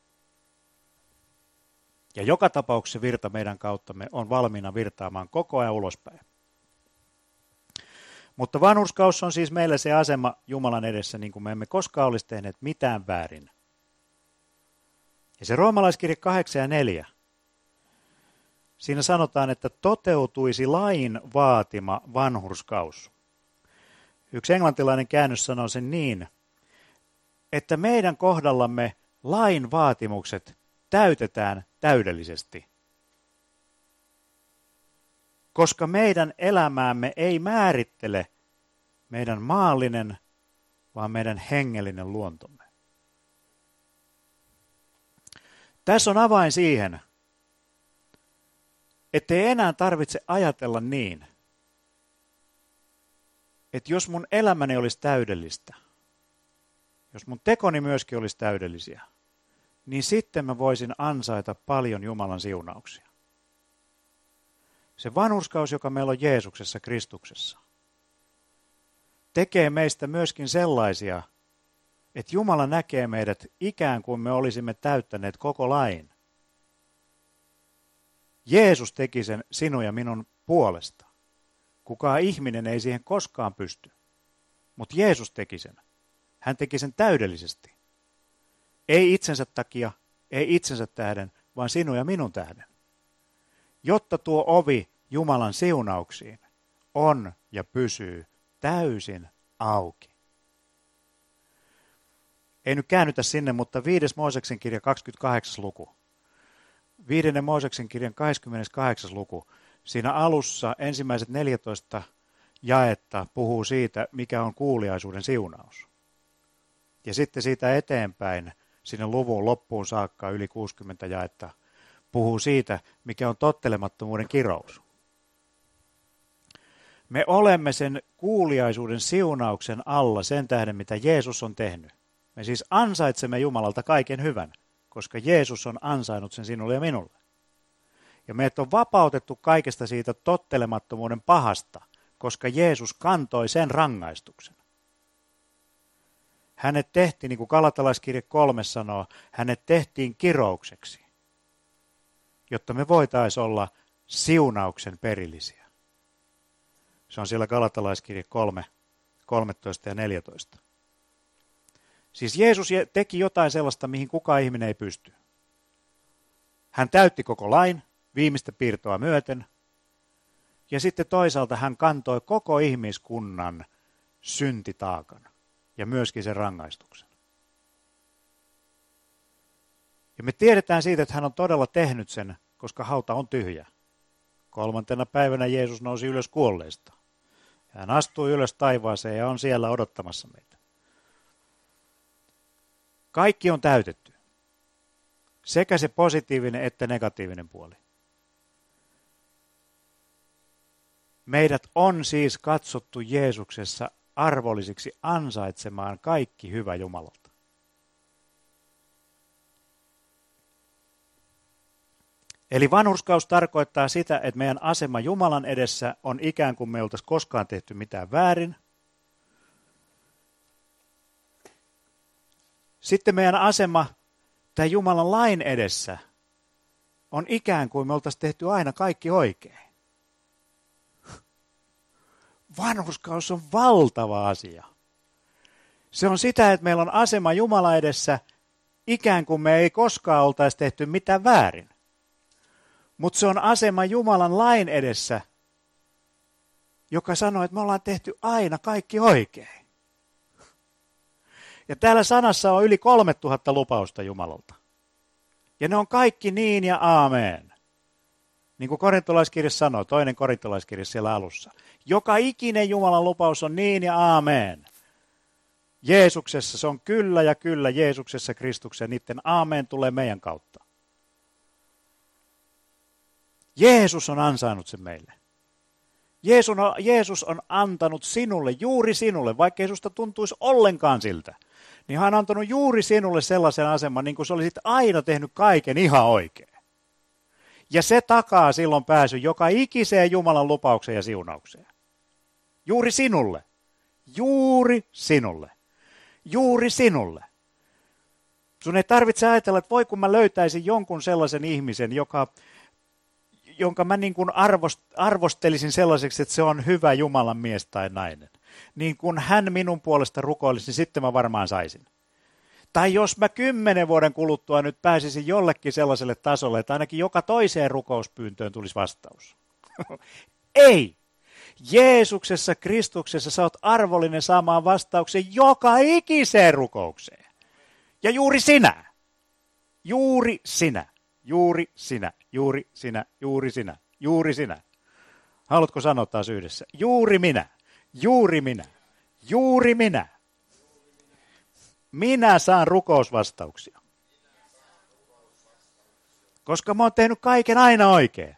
Ja joka tapauksessa virta meidän kauttamme on valmiina virtaamaan koko ajan ulospäin. Mutta vanhurskaus on siis meille se asema Jumalan edessä, niin kuin me emme koskaan olisi tehneet mitään väärin. Ja se roomalaiskirje 8:4. Siinä sanotaan, että toteutuisi lain vaatima vanhurskaus. Yksi englantilainen käännös sanoo sen niin, että meidän kohdallamme lain vaatimukset täytetään täydellisesti. Koska meidän elämäämme ei määrittele meidän maallinen, vaan meidän hengellinen luontomme. Tässä on avain siihen, ettei enää tarvitse ajatella niin, että jos mun elämäni olisi täydellistä, jos mun tekoni myöskin olisi täydellisiä, niin sitten mä voisin ansaita paljon Jumalan siunauksia. Se vanhurskaus, joka meillä on Jeesuksessa Kristuksessa, tekee meistä myöskin sellaisia, että Jumala näkee meidät ikään kuin me olisimme täyttäneet koko lain. Jeesus teki sen sinun ja minun puolesta. Kukaan ihminen ei siihen koskaan pysty, mutta Jeesus teki sen. Hän teki sen täydellisesti. Ei itsensä takia, ei itsensä tähden, vaan sinun ja minun tähden. Jotta tuo ovi Jumalan siunauksiin on ja pysyy täysin auki. Ei nyt käännytä sinne, mutta 5. Mooseksen kirja 28. luku. 5. Mooseksen kirjan 28. luku. Siinä alussa ensimmäiset 14 jaetta puhuu siitä, mikä on kuuliaisuuden siunaus. Ja sitten siitä eteenpäin, sinne luvun loppuun saakka yli 60 jaetta, puhuu siitä, mikä on tottelemattomuuden kirous. Me olemme sen kuuliaisuuden siunauksen alla sen tähden, mitä Jeesus on tehnyt. Me siis ansaitsemme Jumalalta kaiken hyvän, koska Jeesus on ansainnut sen sinulle ja minulle. Ja meidät on vapautettu kaikesta siitä tottelemattomuuden pahasta, koska Jeesus kantoi sen rangaistuksen. Hänet tehtiin, niin kuin Galatalaiskirje 3 sanoo, hänet tehtiin kiroukseksi, jotta me voitaisiin olla siunauksen perillisiä. Se on siellä Galatalaiskirje 3, 13 ja 14. Siis Jeesus teki jotain sellaista, mihin kukaan ihminen ei pysty. Hän täytti koko lain, viimeistä piirtoa myöten, ja sitten toisaalta hän kantoi koko ihmiskunnan syntitaakan ja myöskin sen rangaistuksen. Ja me tiedetään siitä, että hän on todella tehnyt sen, koska hauta on tyhjä. 3. päivänä Jeesus nousi ylös kuolleista. Hän astui ylös taivaaseen ja on siellä odottamassa meitä. Kaikki on täytetty. Sekä se positiivinen että negatiivinen puoli. Meidät on siis katsottu Jeesuksessa arvollisiksi ansaitsemaan kaikki hyvä Jumalalta. Eli vanhurskaus tarkoittaa sitä, että meidän asema Jumalan edessä on ikään kuin me ei oltaisi koskaan tehty mitään väärin. Sitten meidän asema tämän Jumalan lain edessä on ikään kuin me oltaisiin tehty aina kaikki oikein. Vanhurskaus on valtava asia. Se on sitä, että meillä on asema Jumalan edessä ikään kuin me ei koskaan oltaisi tehty mitään väärin. Mutta se on asema Jumalan lain edessä, joka sanoo, että me ollaan tehty aina kaikki oikein. Ja täällä sanassa on yli 3000 lupausta Jumalalta. Ja ne on kaikki niin ja aamen. Niin kuin korintolaiskirja sanoo, 2. korintolaiskirja siellä alussa. Joka ikinen Jumalan lupaus on niin ja aamen. Jeesuksessa se on kyllä ja kyllä, Jeesuksessa Kristuksessa, niiden aamen tulee meidän kautta. Jeesus on ansainnut sen meille. Jeesus on antanut sinulle, juuri sinulle, vaikka ei susta tuntuisi ollenkaan siltä, niin hän on antanut juuri sinulle sellaisen aseman, niin kuin sä olisit aina tehnyt kaiken ihan oikein. Ja se takaa silloin pääsy joka ikiseen Jumalan lupaukseen ja siunaukseen. Juuri sinulle. Juuri sinulle. Juuri sinulle. Sun ei tarvitse ajatella, että voi kun mä löytäisin jonkun sellaisen ihmisen, jonka mä niin kuin arvostelisin sellaiseksi, että se on hyvä Jumalan mies tai nainen. Niin kun hän minun puolesta rukoilisi, niin sitten mä varmaan saisin. Tai jos mä 10 vuoden kuluttua nyt pääsisin jollekin sellaiselle tasolle, että ainakin joka toiseen rukouspyyntöön tulisi vastaus. Ei! Jeesuksessa, Kristuksessa sä oot arvollinen saamaan vastauksen joka ikiseen rukoukseen. Ja juuri sinä. Juuri sinä. Juuri sinä. Juuri sinä. Juuri sinä. Juuri sinä. Haluatko sanoa taas yhdessä? Juuri minä. Juuri minä. Juuri minä. Minä saan rukousvastauksia. Koska mä oon tehnyt kaiken aina oikein.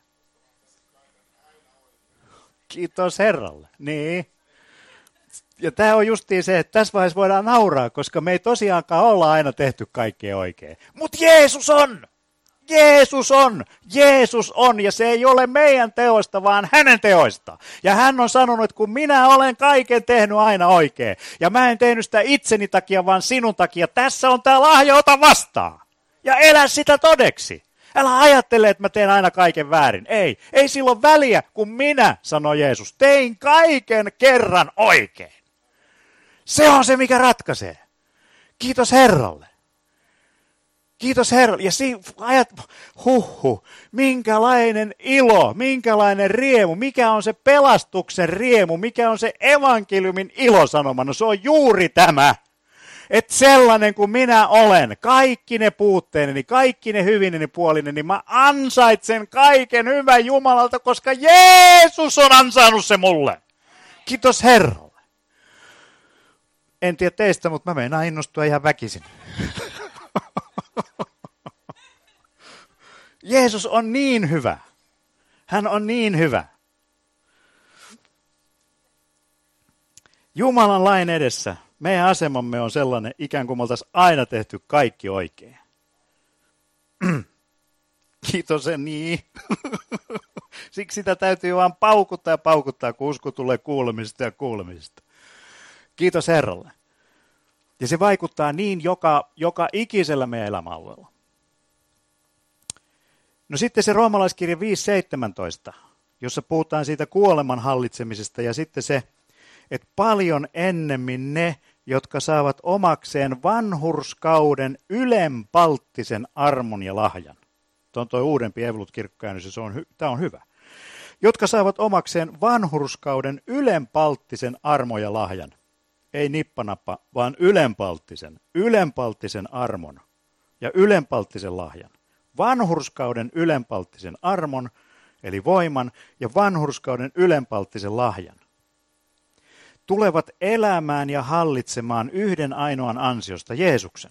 Kiitos Herralle. Niin. Ja tämä on justiin se, että tässä vaiheessa voidaan nauraa, koska me ei tosiaankaan olla aina tehty kaikkea oikein. Mutta Jeesus on! Jeesus on! Jeesus on! Ja se ei ole meidän teoista, vaan hänen teoista. Ja hän on sanonut, että kun minä olen kaiken tehnyt aina oikein, ja mä en tehnyt sitä itseni takia, vaan sinun takia, tässä on tämä lahja, ota vastaan. Ja elä sitä todeksi. Älä ajattele, että mä teen aina kaiken väärin. Ei silloin väliä, kun minä, sanoi Jeesus, tein kaiken kerran oikein. Se on se, mikä ratkaisee. Kiitos Herralle. Kiitos Herralle. Ja minkälainen ilo, minkälainen riemu, mikä on se pelastuksen riemu, mikä on se evankeliumin ilosanoma. No se on juuri tämä. Että sellainen kuin minä olen, kaikki ne puutteineni, kaikki ne hyvineni puolineni, mä ansaitsen kaiken hyvän Jumalalta, koska Jeesus on ansainnut se mulle. Kiitos Herralle. En tiedä teistä, mutta mä meinaan innostua ihan väkisin. Jeesus on niin hyvä. Hän on niin hyvä. Jumalan lain edessä meidän asemamme on sellainen, ikään kuin me oltaisiin aina tehty kaikki oikein. Kiitos niin. Siksi sitä täytyy vaan paukuttaa ja paukuttaa, kun usko tulee kuulemisesta ja kuulemisesta. Kiitos Herralle. Ja se vaikuttaa niin joka ikisellä meidän elämäalueella. No sitten se roomalaiskirja 5.17, jossa puhutaan siitä kuoleman hallitsemisesta ja sitten se, että paljon ennemmin ne, jotka saavat omakseen vanhurskauden ylenpalttisen armon ja lahjan. Tuo on tuo uudempi Evolut-kirkkokäännös ja tämä on hyvä. jotka saavat omakseen vanhurskauden ylenpalttisen armo ja lahjan. Ei nippanappa, vaan ylenpalttisen armon ja ylenpalttisen lahjan. Vanhurskauden ylenpalttisen armon, eli voiman, ja vanhurskauden ylenpalttisen lahjan. Tulevat elämään ja hallitsemaan yhden ainoan ansiosta, Jeesuksen.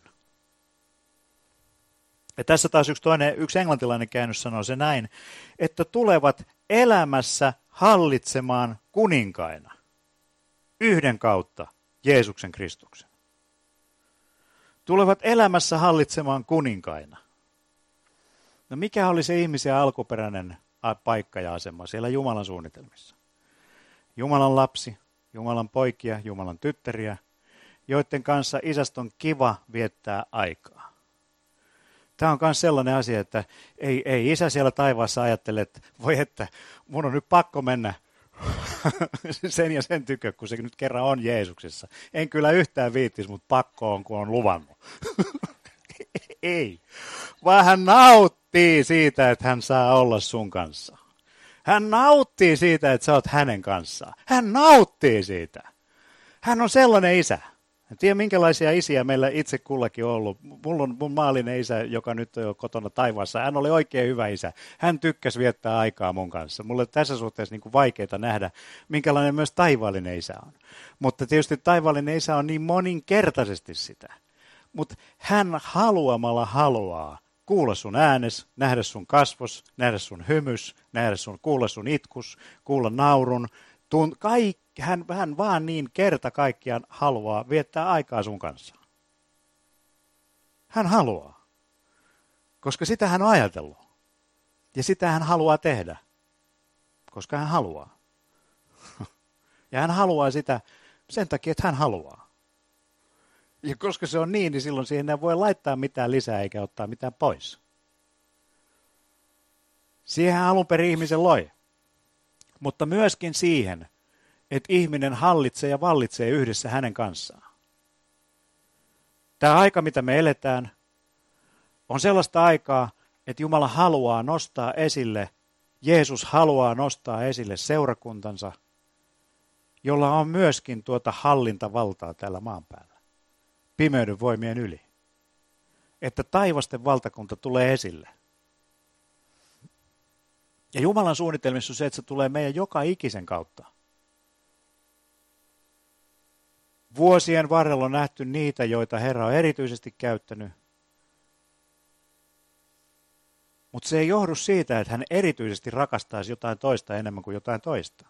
Ja tässä taas yksi englantilainen käännös sanoo se näin, että tulevat elämässä hallitsemaan kuninkaina. Yhden kautta, Jeesuksen Kristuksen. Tulevat elämässä hallitsemaan kuninkaina. No mikä oli se ihmisen alkuperäinen paikka ja asema siellä Jumalan suunnitelmissa? Jumalan lapsi, Jumalan poikia, Jumalan tyttäriä, joiden kanssa isästä on kiva viettää aikaa. Tämä on myös sellainen asia, että ei isä siellä taivaassa ajattele, että voi että mun on nyt pakko mennä sen ja sen tykö, kun se nyt kerran on Jeesuksessa. En kyllä yhtään viittis, mutta pakko on, kun on luvannut. Ei, vaan hän nauttii siitä, että hän saa olla sun kanssa. Hän nauttii siitä, että sä oot hänen kanssaan. Hän nauttii siitä. Hän on sellainen isä. En tiedä, minkälaisia isiä meillä itse kullakin on ollut. Mulla on mun maallinen isä, joka nyt on jo kotona taivaassa. Hän oli oikein hyvä isä. Hän tykkäsi viettää aikaa mun kanssa. Mulle on tässä suhteessa niin kuin vaikeaa nähdä, minkälainen myös taivaallinen isä on. Mutta tietysti taivaallinen isä on niin moninkertaisesti sitä. Mutta hän haluamalla haluaa kuulla sun äänes, nähdä sun kasvos, nähdä sun hymys, kuulla sun itkus, kuulla naurun. Hän vaan niin kerta kaikkiaan haluaa viettää aikaa sun kanssa. Hän haluaa, koska sitä hän on ajatellut. Ja sitä hän haluaa tehdä, koska hän haluaa. Ja hän haluaa sitä sen takia, että hän haluaa. Ja koska se on niin silloin siihen ei voi laittaa mitään lisää eikä ottaa mitään pois. Siihen alun perin ihmisen loi. Mutta myöskin siihen, että ihminen hallitsee ja vallitsee yhdessä hänen kanssaan. Tämä aika, mitä me eletään, on sellaista aikaa, että Jumala haluaa nostaa esille, Jeesus haluaa nostaa esille seurakuntansa, jolla on myöskin tuota hallintavaltaa täällä maan päällä, pimeyden voimien yli. Että taivasten valtakunta tulee esille. Ja Jumalan suunnitelmissa on se, että se tulee meidän joka ikisen kautta. Vuosien varrella on nähty niitä, joita Herra on erityisesti käyttänyt. Mutta se ei johdu siitä, että hän erityisesti rakastaisi jotain toista enemmän kuin jotain toista.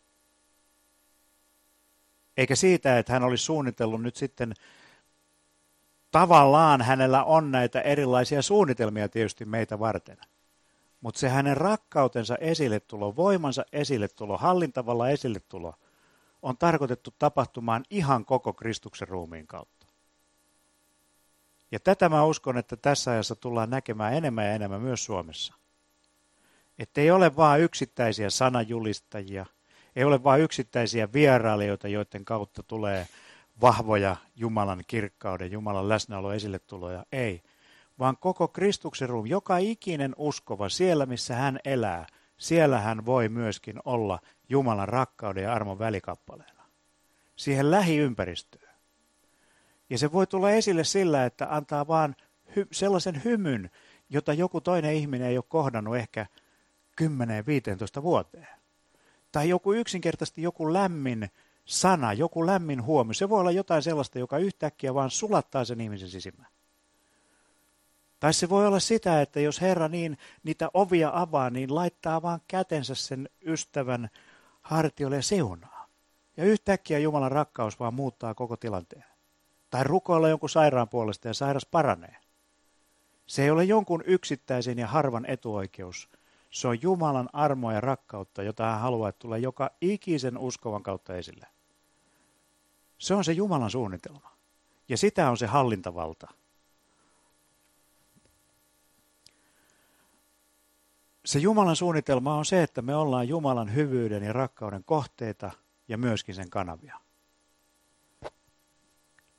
Eikä siitä, että hän olisi suunnitellut nyt sitten, tavallaan hänellä on näitä erilaisia suunnitelmia tietysti meitä varten. Mutta se hänen rakkautensa esilletulo, voimansa esilletulo, hallintavalla esilletulo on tarkoitettu tapahtumaan ihan koko Kristuksen ruumiin kautta. Ja tätä mä uskon, että tässä ajassa tullaan näkemään enemmän ja enemmän myös Suomessa. Että ei ole vain yksittäisiä sanajulistajia, ei ole vain yksittäisiä vierailijoita, joiden kautta tulee vahvoja Jumalan kirkkauden, Jumalan läsnäolo esilletuloja. Ei, vaan koko Kristuksen ruumi, joka ikinen uskova, siellä missä hän elää, siellä hän voi myöskin olla Jumalan rakkauden ja armon välikappaleena. Siihen lähiympäristöön. Ja se voi tulla esille sillä, että antaa vaan sellaisen hymyn, jota joku toinen ihminen ei ole kohdannut ehkä 10-15 vuoteen. Tai yksinkertaisesti joku lämmin sana, joku lämmin huomio. Se voi olla jotain sellaista, joka yhtäkkiä vaan sulattaa sen ihmisen sisimmään. Tai se voi olla sitä, että jos Herra niin niitä ovia avaa, niin laittaa vaan kätensä sen ystävän hartiolle ja siunaa. Ja yhtäkkiä Jumalan rakkaus vaan muuttaa koko tilanteen. Tai rukoilla jonkun sairaan puolesta ja sairas paranee. Se ei ole jonkun yksittäisen ja harvan etuoikeus. Se on Jumalan armoa ja rakkautta, jota hän haluaa, että tulee joka ikisen uskovan kautta esille. Se on se Jumalan suunnitelma. Ja sitä on se hallintavalta. Se Jumalan suunnitelma on se, että me ollaan Jumalan hyvyyden ja rakkauden kohteita ja myöskin sen kanavia.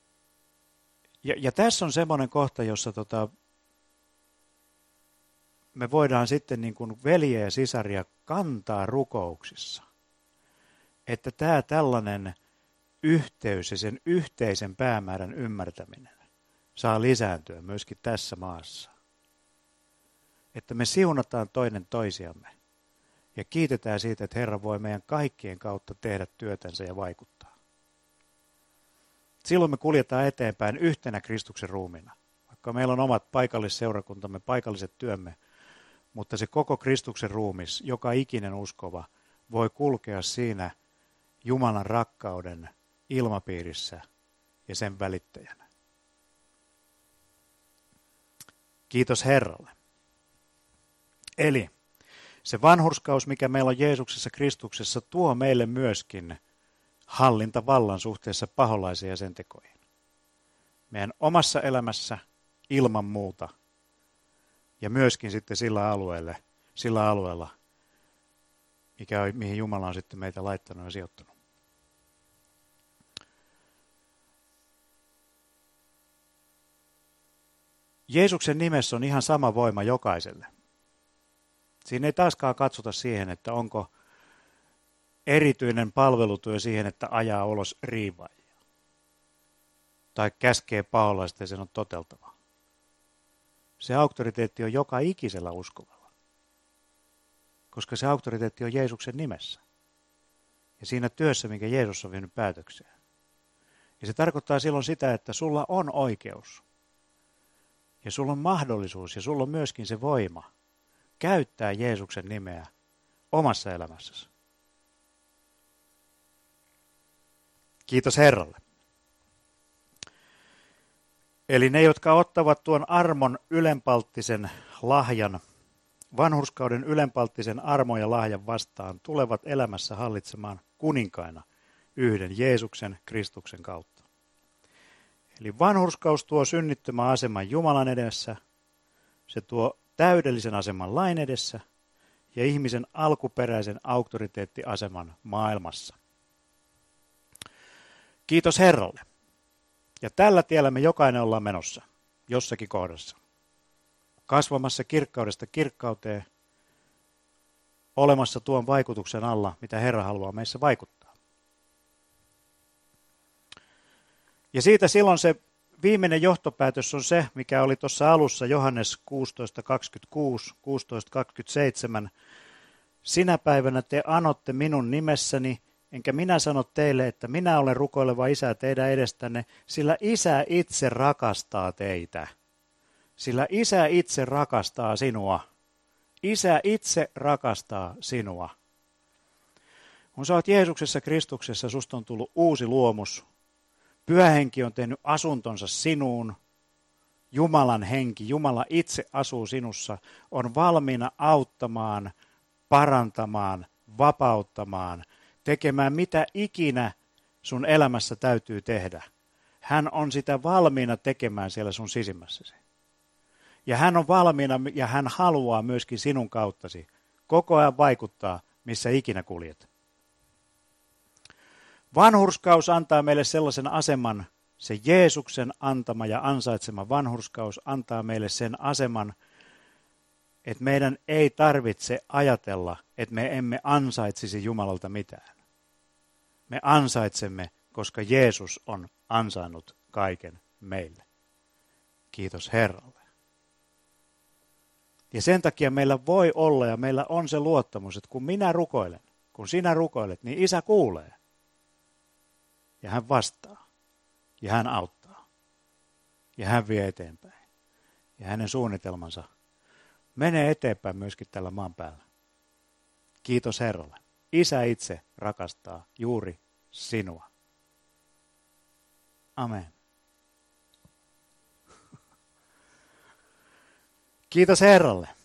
Ja tässä on semmoinen kohta, jossa me voidaan sitten niin kuin veljeä ja sisaria kantaa rukouksissa. Että tämä tällainen yhteys ja sen yhteisen päämäärän ymmärtäminen saa lisääntyä myöskin tässä maassa. Että me siunataan toinen toisiamme ja kiitetään siitä, että Herra voi meidän kaikkien kautta tehdä työtänsä ja vaikuttaa. Silloin me kuljetaan eteenpäin yhtenä Kristuksen ruumiina. Vaikka meillä on omat paikallisseurakuntamme, paikalliset työmme, mutta se koko Kristuksen ruumis, joka ikinen uskova, voi kulkea siinä Jumalan rakkauden ilmapiirissä ja sen välittäjänä. Kiitos Herralle. Eli se vanhurskaus, mikä meillä on Jeesuksessa Kristuksessa, tuo meille myöskin hallintavallan suhteessa paholaiseen ja sen tekoihin. Meidän omassa elämässä ilman muuta ja myöskin sitten sillä alueella, mihin Jumala on sitten meitä laittanut ja sijoittanut. Jeesuksen nimessä on ihan sama voima jokaiselle. Siinä ei taaskaan katsota siihen, että onko erityinen palvelutyö siihen, että ajaa ulos riivaajia. Tai käskee paholaista ja sen on toteltava. Se auktoriteetti on joka ikisellä uskovalla. Koska se auktoriteetti on Jeesuksen nimessä. Ja siinä työssä, minkä Jeesus on vienyt päätökseen. Ja se tarkoittaa silloin sitä, että sulla on oikeus. Ja sulla on mahdollisuus ja sulla on myöskin se voima käyttää Jeesuksen nimeä omassa elämässäsi. Kiitos Herralle. Eli ne, jotka ottavat tuon armon ylenpalttisen lahjan, vanhurskauden ylenpalttisen armon ja lahjan vastaan, tulevat elämässä hallitsemaan kuninkaina yhden Jeesuksen Kristuksen kautta. Eli vanhurskaus tuo synnittömän aseman Jumalan edessä, se tuo täydellisen aseman lain edessä ja ihmisen alkuperäisen auktoriteettiaseman maailmassa. Kiitos Herralle. Ja tällä tiellä me jokainen ollaan menossa jossakin kohdassa. Kasvamassa kirkkaudesta kirkkauteen, olemassa tuon vaikutuksen alla, mitä Herra haluaa meissä vaikuttaa. Ja siitä silloin se viimeinen johtopäätös on se, mikä oli tuossa alussa Johannes 16.26, 16.27. Sinä päivänä te anotte minun nimessäni, enkä minä sano teille, että minä olen rukoileva Isä teidän edestänne, sillä Isä itse rakastaa teitä. Sillä Isä itse rakastaa sinua. Isä itse rakastaa sinua. Kun sä oot Jeesuksessa Kristuksessa, susta on tullut uusi luomus. Pyhä Henki on tehnyt asuntonsa sinuun. Jumalan henki, Jumala itse asuu sinussa, on valmiina auttamaan, parantamaan, vapauttamaan, tekemään mitä ikinä sun elämässä täytyy tehdä. Hän on sitä valmiina tekemään siellä sun sisimmässäsi. Ja hän on valmiina ja hän haluaa myöskin sinun kauttasi koko ajan vaikuttaa, missä ikinä kuljet. Vanhurskaus antaa meille sellaisen aseman, se Jeesuksen antama ja ansaitsema vanhurskaus antaa meille sen aseman, että meidän ei tarvitse ajatella, että me emme ansaitsisi Jumalalta mitään. Me ansaitsemme, koska Jeesus on ansainnut kaiken meille. Kiitos Herralle. Ja sen takia meillä voi olla ja meillä on se luottamus, että kun minä rukoilen, kun sinä rukoilet, niin Isä kuulee. Ja hän vastaa. Ja hän auttaa. Ja hän vie eteenpäin. Ja hänen suunnitelmansa menee eteenpäin myöskin tällä maan päällä. Kiitos Herralle. Isä itse rakastaa juuri sinua. Amen. Kiitos Herralle.